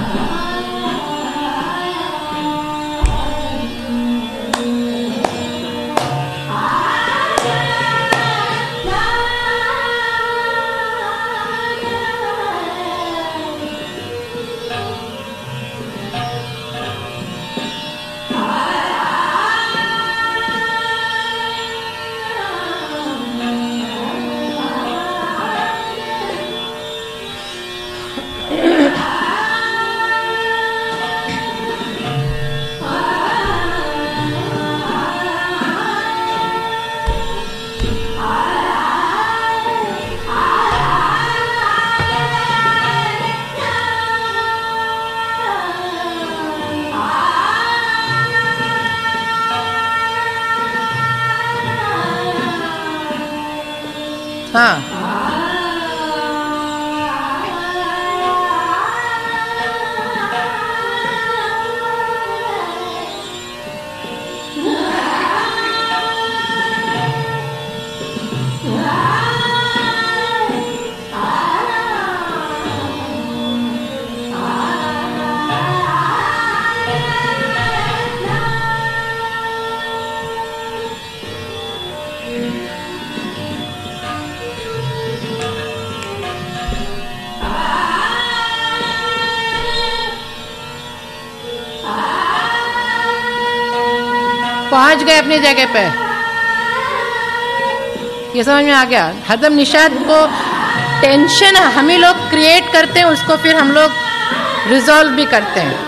हाँ, पहुंच गए अपनी जगह पे। ये समझ में आ गया। हदम निषाद को टेंशन हम ही लोग क्रिएट करते हैं, उसको फिर हम लोग रिजॉल्व भी करते हैं।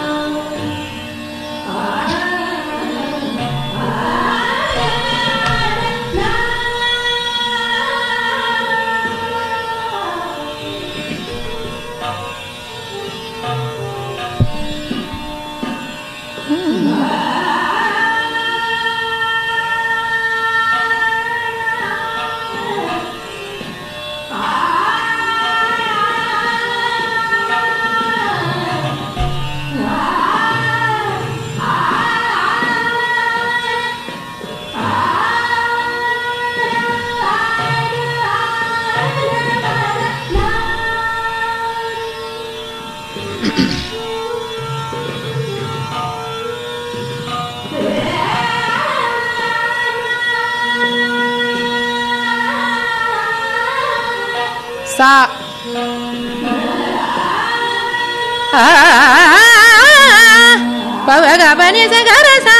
सा पवगा बने से घर सा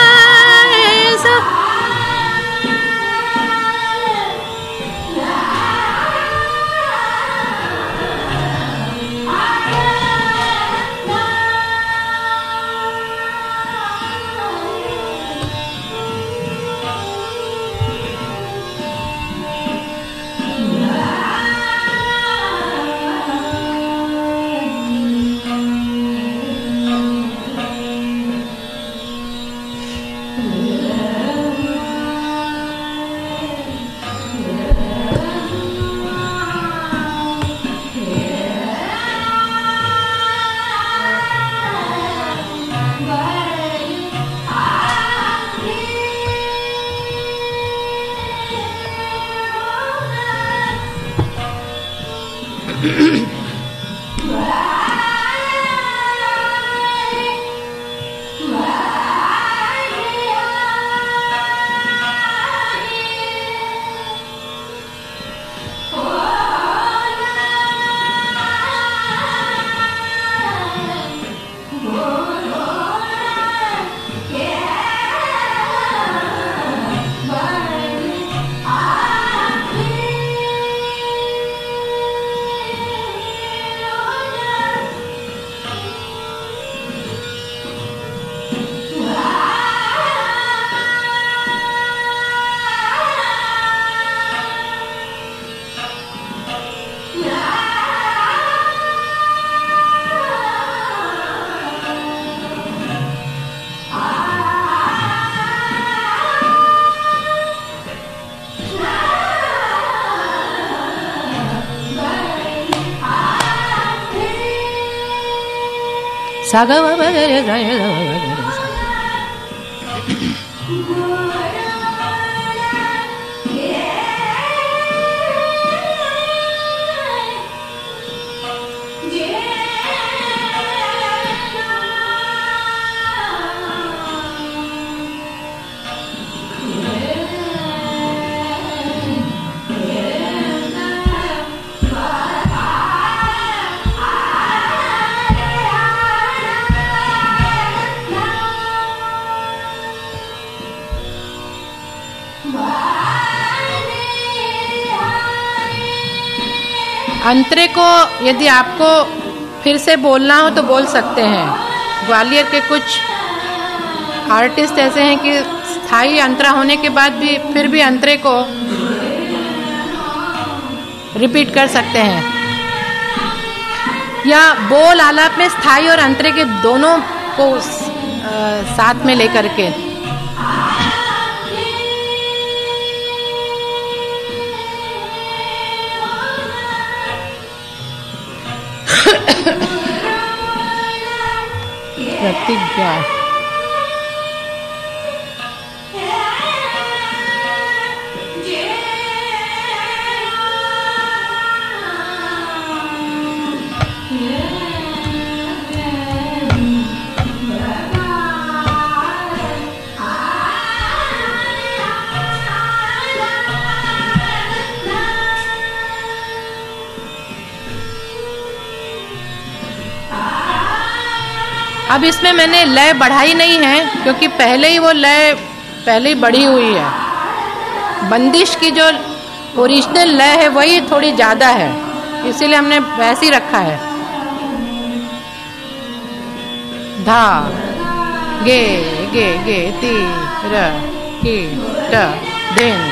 सागा अंतरे को यदि आपको फिर से बोलना हो तो बोल सकते हैं। ग्वालियर के कुछ आर्टिस्ट ऐसे हैं कि स्थायी अंतरा होने के बाद भी फिर भी अंतरे को रिपीट कर सकते हैं, या बोल आलाप में स्थायी और अंतरे के दोनों को साथ में लेकर के। प्रतिज्ञा। अब इसमें मैंने लय बढ़ाई नहीं है, क्योंकि पहले ही वो लय पहले ही बढ़ी हुई है। बंदिश की जो ओरिजिनल लय है वही थोड़ी ज़्यादा है, इसीलिए हमने वैसे ही रखा है। धा गे गे गे ती र की ट दिन।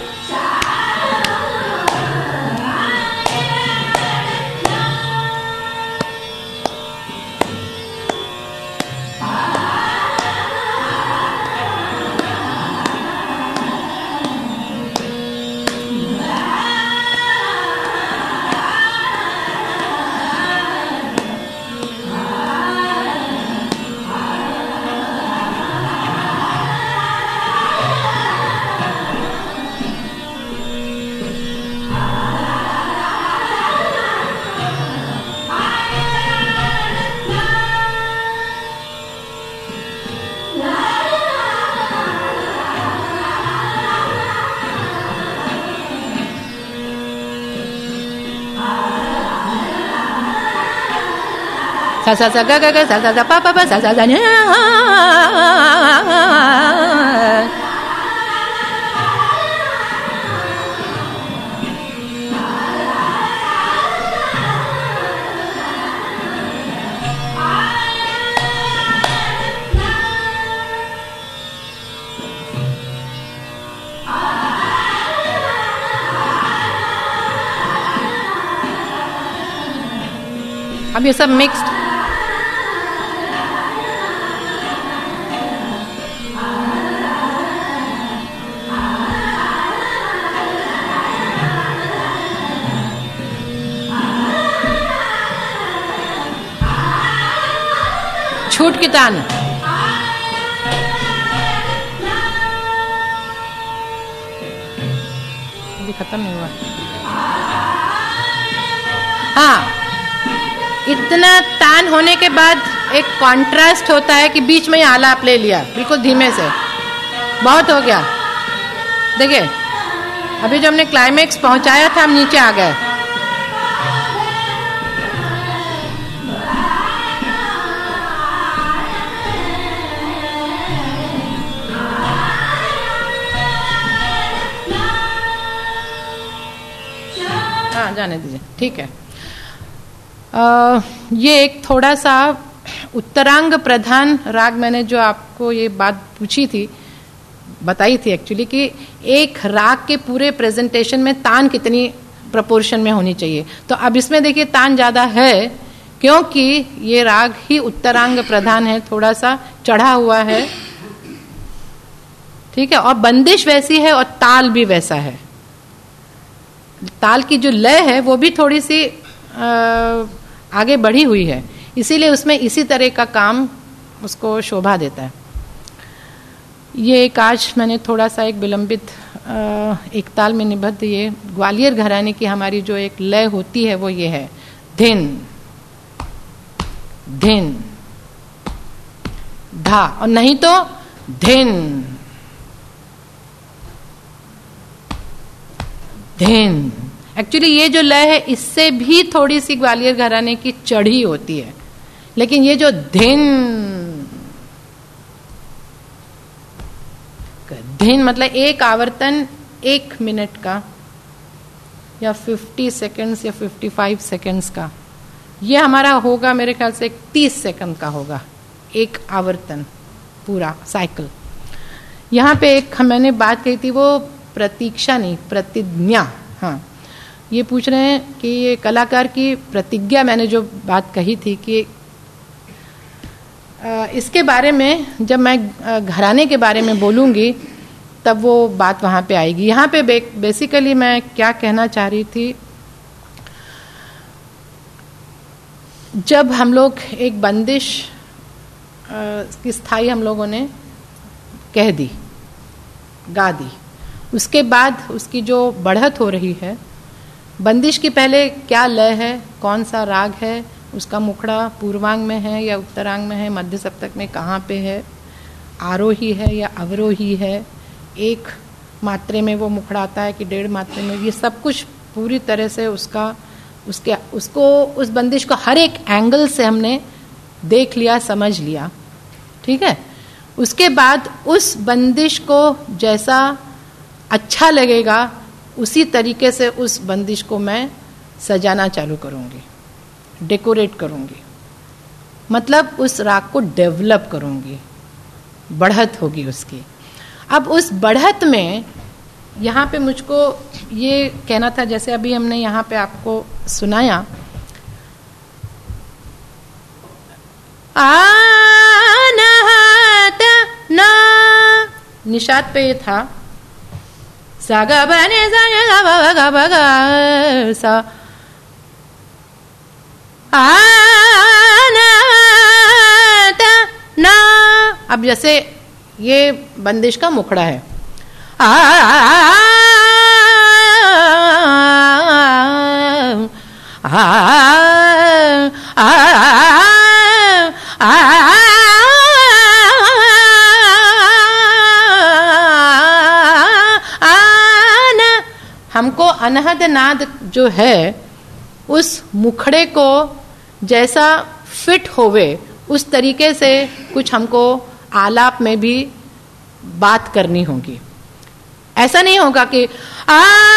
सा सा सा गा गा गा सा सा सा पा पा पा सा सा सा न्या। अब ये सब मिक्स्ड। छूट की तान। अभी खत्म नहीं हुआ। हाँ, इतना तान होने के बाद एक कॉन्ट्रास्ट होता है कि बीच में ही आलाप ले लिया बिल्कुल धीमे से, बहुत हो गया। देखिए अभी जो हमने क्लाइमेक्स पहुंचाया था, हम नीचे आ गए। हाँ जाने दीजिए, ठीक है। आ, ये एक थोड़ा सा उत्तरांग प्रधान राग, मैंने जो आपको ये बात पूछी थी, बताई थी एक्चुअली, कि एक राग के पूरे प्रेजेंटेशन में तान कितनी प्रपोर्शन में होनी चाहिए। तो अब इसमें देखिए तान ज़्यादा है, क्योंकि ये राग ही उत्तरांग प्रधान है, थोड़ा सा चढ़ा हुआ है, ठीक है। और बंदिश वैसी है और ताल भी वैसा है। ताल की जो लय है वो भी थोड़ी सी आ, आगे बढ़ी हुई है, इसीलिए उसमें इसी तरह का काम उसको शोभा देता है। ये एक आज मैंने थोड़ा सा एक विलंबित एक ताल में निबद्ध, ये ग्वालियर घराने की हमारी जो एक लय होती है वो ये है, धिन धिन धा, और नहीं तो धिन धिन। एक्चुअली ये जो लय है इससे भी थोड़ी सी ग्वालियर घराने की चढ़ी होती है, लेकिन ये जो धिन धिन मतलब एक आवर्तन एक मिनट का या फिफ्टी सेकेंड्स या फिफ्टी फाइव सेकेंड्स का, ये हमारा होगा मेरे ख्याल से तीस सेकंड का होगा एक आवर्तन पूरा साइकिल। यहाँ पे एक मैंने बात कही थी, वो प्रतीक्षा नहीं प्रतिज्ञा। हाँ, ये पूछ रहे हैं कि ये कलाकार की प्रतिज्ञा, मैंने जो बात कही थी कि इसके बारे में जब मैं घराने के बारे में बोलूँगी तब वो बात वहाँ पे आएगी। यहाँ पे बे, बेसिकली मैं क्या कहना चाह रही थी, जब हम लोग एक बंदिश की स्थाई हम लोगों ने कह दी, गा दी। उसके बाद उसकी जो बढ़त हो रही है, बंदिश की पहले क्या लय है, कौन सा राग है, उसका मुखड़ा पूर्वांग में है या उत्तरांग में है, मध्य सप्तक में कहाँ पे है, आरोही है या अवरोही है, एक मात्रे में वो मुखड़ा आता है कि डेढ़ मात्रे में, ये सब कुछ पूरी तरह से उसका उसके उसको उस बंदिश को हर एक एंगल से हमने देख लिया, समझ लिया। ठीक है। उसके बाद उस बंदिश को जैसा अच्छा लगेगा उसी तरीके से उस बंदिश को मैं सजाना चालू करूँगी, डेकोरेट करूँगी, मतलब उस राग को डेवलप करूँगी, बढ़त होगी उसकी। अब उस बढ़त में यहाँ पे मुझको ये कहना था, जैसे अभी हमने यहाँ पे आपको सुनाया, आनहत ना, निषाद पे ये था सा गा बने सा गा गा गा गा गा सा, आनहत ना। अब जैसे ये बंदिश का मुखड़ा है, आ, आ, आ, हमको अनहद नाद जो है उस मुखड़े को जैसा फिट होवे उस तरीके से कुछ हमको आलाप में भी बात करनी होगी। ऐसा नहीं होगा कि आ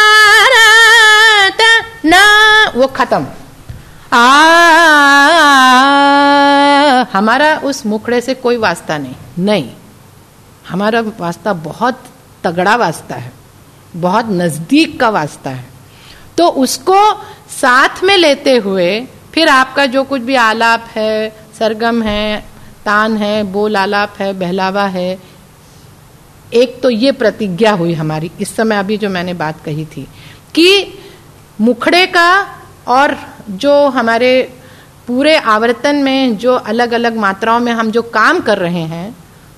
ना वो खत्म, आ हमारा उस मुखड़े से कोई वास्ता नहीं, नहीं, हमारा वास्ता बहुत तगड़ा वास्ता है, बहुत नजदीक का वास्ता है। तो उसको साथ में लेते हुए फिर आपका जो कुछ भी आलाप है, सरगम है, तान है, बोल आलाप है, बहलावा है, एक तो ये प्रतिज्ञा हुई हमारी इस समय, अभी जो मैंने बात कही थी कि मुखड़े का और जो हमारे पूरे आवर्तन में जो अलग अलग मात्राओं में हम जो काम कर रहे हैं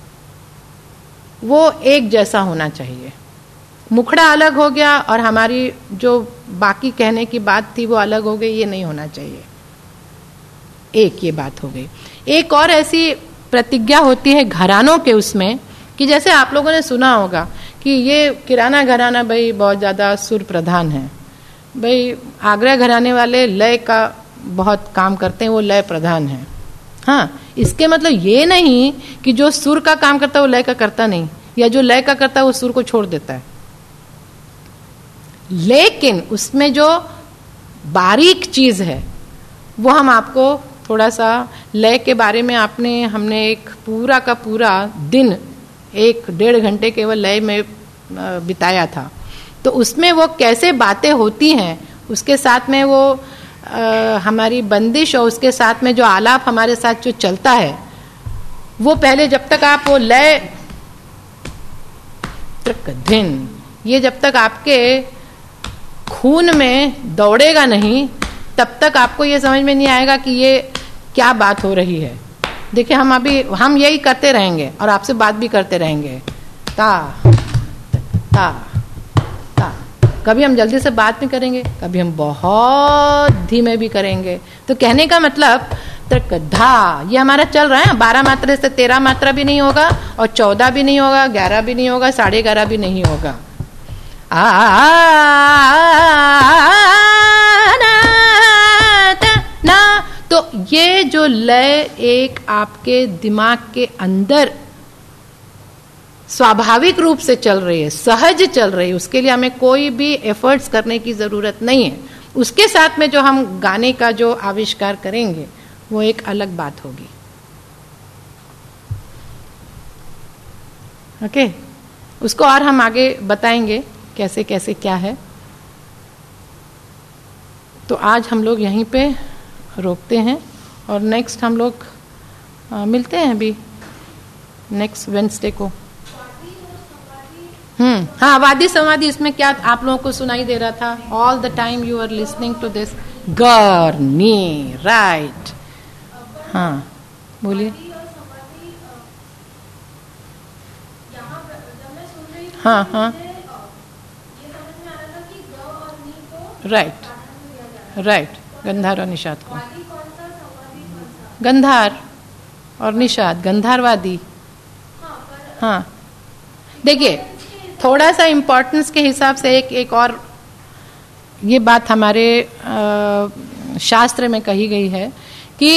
वो एक जैसा होना चाहिए। मुखड़ा अलग हो गया और हमारी जो बाकी कहने की बात थी वो अलग हो गई, ये नहीं होना चाहिए। एक ये बात हो गई। एक और ऐसी प्रतिज्ञा होती है घरानों के उसमें कि जैसे आप लोगों ने सुना होगा कि ये किराना घराना भाई बहुत ज़्यादा सुर प्रधान है, भाई आगरा घराने वाले लय का बहुत काम करते हैं, वो लय प्रधान है। हाँ, इसके मतलब ये नहीं कि जो सुर का काम करता है वो लय का करता नहीं, या जो लय का करता है वो सुर को छोड़ देता है। लेकिन उसमें जो बारीक चीज है वो हम आपको थोड़ा सा लय के बारे में आपने हमने एक पूरा का पूरा दिन एक डेढ़ घंटे केवल लय में बिताया था। तो उसमें वो कैसे बातें होती हैं, उसके साथ में वो आ, हमारी बंदिश और उसके साथ में जो आलाप हमारे साथ जो चलता है वो पहले जब तक आप वो लय दिन ये जब तक आपके खून में दौड़ेगा नहीं तब तक आपको ये समझ में नहीं आएगा कि ये क्या बात हो रही है। देखिए हम अभी हम यही करते रहेंगे और आपसे बात भी करते रहेंगे, ता ता ता। कभी हम जल्दी से बात भी करेंगे, कभी हम बहुत धीमे भी करेंगे। तो कहने का मतलब तक धा ये हमारा चल रहा है। बारह मात्रा से तेरह मात्रा भी नहीं होगा और चौदह भी नहीं होगा, ग्यारह भी नहीं होगा, साढ़े ग्यारह भी नहीं होगा। आ ना तो ये जो लय एक आपके दिमाग के अंदर स्वाभाविक रूप से चल रही है, सहज चल रही है, उसके लिए हमें कोई भी एफर्ट्स करने की जरूरत नहीं है। उसके साथ में जो हम गाने का जो आविष्कार करेंगे वो एक अलग बात होगी। Okay okay? उसको और हम आगे बताएंगे कैसे कैसे क्या है। तो आज हम लोग यहीं पे रोकते हैं और नेक्स्ट हम लोग मिलते हैं अभी नेक्स्ट वेडनेसडे को। हम्म हाँ, वादी संवादी इसमें क्या आप लोगों को सुनाई दे रहा था? All the time you are listening to this गॉर्नी, राइट। हाँ बोलिए। हाँ हाँ, राइट राइट, गंधार और निषाद को, गंधार और निषाद, गंधारवादी। हाँ देखिए, थोड़ा सा इम्पोर्टेंस के हिसाब से एक एक और ये बात हमारे आ, शास्त्र में कही गई है कि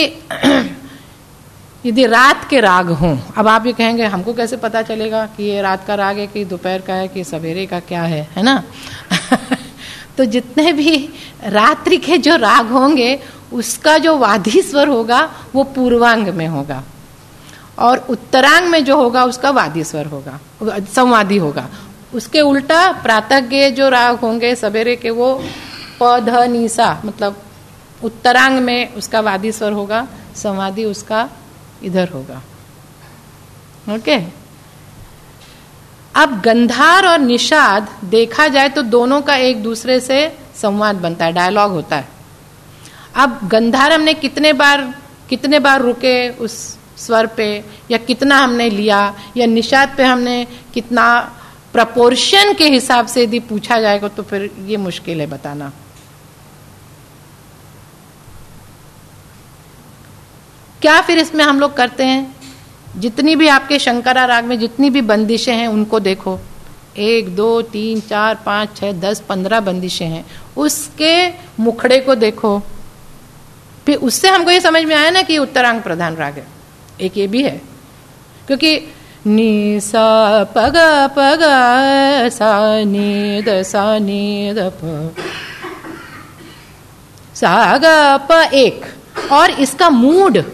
यदि रात के राग हों, अब आप ये कहेंगे हमको कैसे पता चलेगा कि ये रात का राग है कि दोपहर का है कि सवेरे का क्या है, है ना? तो जितने भी रात्रि के जो राग होंगे उसका जो वादी स्वर होगा वो पूर्वांग में होगा, और उत्तरांग में जो होगा उसका वादी स्वर होगा, संवादी होगा। उसके उल्टा प्रातः के जो राग होंगे सवेरे के, वो प ध नि सा, मतलब उत्तरांग में उसका वादी स्वर होगा, संवादी उसका इधर होगा। ओके, अब गंधार और निषाद देखा जाए तो दोनों का एक दूसरे से संवाद बनता है, डायलॉग होता है। अब गंधार हमने कितने बार कितने बार रुके उस स्वर पे, या कितना हमने लिया, या निषाद पे हमने कितना, प्रपोर्शन के हिसाब से यदि पूछा जाएगा तो फिर ये मुश्किल है बताना। क्या फिर इसमें हम लोग करते हैं, जितनी भी आपके शंकरा राग में जितनी भी बंदिशें हैं उनको देखो, एक दो तीन चार पाँच छः दस पंद्रह बंदिशें हैं, उसके मुखड़े को देखो, फिर उससे हमको ये समझ में आया ना कि उत्तरांग प्रधान राग है। एक ये भी है, क्योंकि नी सा पग पग सा नी द सा नी द प सा ग प एक, और इसका मूड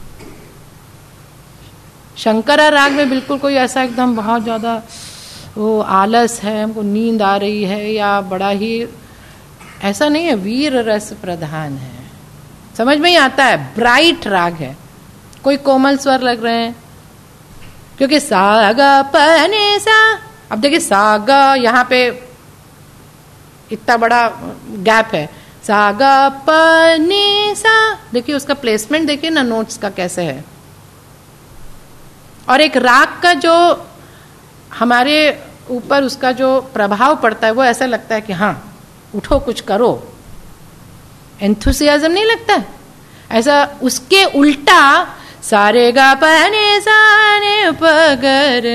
शंकरा राग में बिल्कुल कोई ऐसा एकदम बहुत ज्यादा वो आलस है, हमको नींद आ रही है, या बड़ा ही ऐसा नहीं है, वीर रस प्रधान है, समझ में ही आता है, ब्राइट राग है, कोई कोमल स्वर लग रहे हैं, क्योंकि सा गा प ने सा, अब देखिए सा गा यहाँ पे इतना बड़ा गैप है, सा गा प ने सा, देखिए उसका प्लेसमेंट देखिए ना नोट्स का कैसे है। और एक राग का जो हमारे ऊपर उसका जो प्रभाव पड़ता है वो ऐसा लगता है कि हाँ उठो कुछ करो, एंथुसियाज्म नहीं लगता है ऐसा। उसके उल्टा सारे गा पने सारे पगर,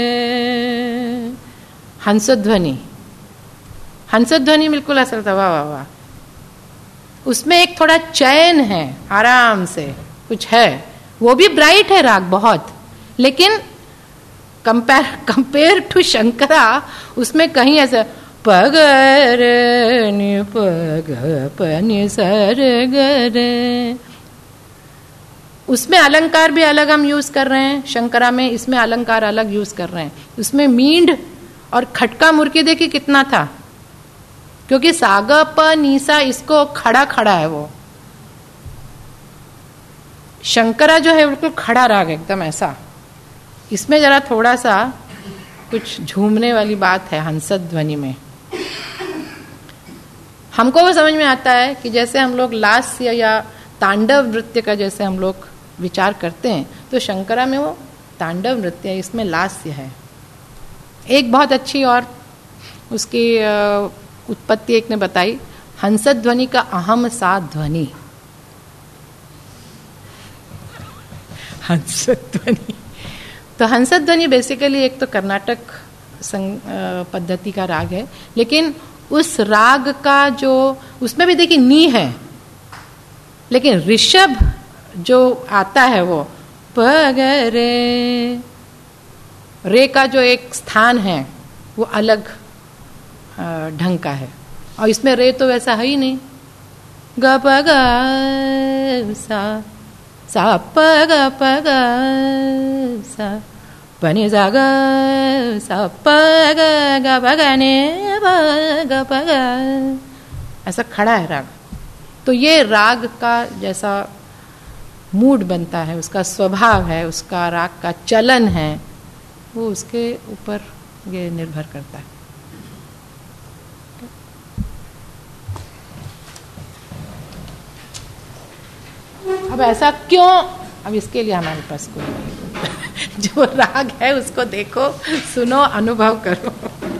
हंसध्वनि, हंसध्वनि बिल्कुल ऐसा लगता है वाह वाह वाह, उसमें एक थोड़ा चैन है, आराम से कुछ है, वो भी ब्राइट है राग बहुत, लेकिन कंपेयर कंपेयर टू शंकरा उसमें कहीं ऐसा पगर नि पग पनि सर गर, उसमें अलंकार भी अलग हम यूज कर रहे हैं शंकरा में, इसमें अलंकार अलग यूज कर रहे हैं। उसमें मींड और खटका मुर्की देखिए कितना था, क्योंकि सागा प नीसा इसको खड़ा खड़ा है, वो शंकरा जो है बिल्कुल खड़ा राग एकदम ऐसा, इसमें जरा थोड़ा सा कुछ झूमने वाली बात है हंसद ध्वनि में। हमको वो समझ में आता है कि जैसे हम लोग लास्य या तांडव नृत्य का जैसे हम लोग विचार करते हैं, तो शंकरा में वो तांडव नृत्य है, इसमें लास्य है। एक बहुत अच्छी और उसकी उत्पत्ति एक ने बताई, हंसद ध्वनि का अहम सा ध्वनि, हंसद ध्वनि। तो हंसद ध्वनि बेसिकली एक तो कर्नाटक पद्धति का राग है, लेकिन उस राग का जो उसमें भी देखिए नी है, लेकिन ऋषभ जो आता है वो पगरे, रे का जो एक स्थान है वो अलग ढंग का है, और इसमें रे तो वैसा है ही नहीं, ग प ग सा सा प ग प ग सा पनि सा ग सा प ग ग प ग ने प ग प ग, ऐसा खड़ा है राग। तो ये राग का जैसा मूड बनता है, उसका स्वभाव है, उसका राग का चलन है, वो उसके ऊपर ये निर्भर करता है। अब ऐसा क्यों, अब इसके लिए हमारे पास कोई नहीं जो राग है उसको देखो, सुनो, अनुभव करो।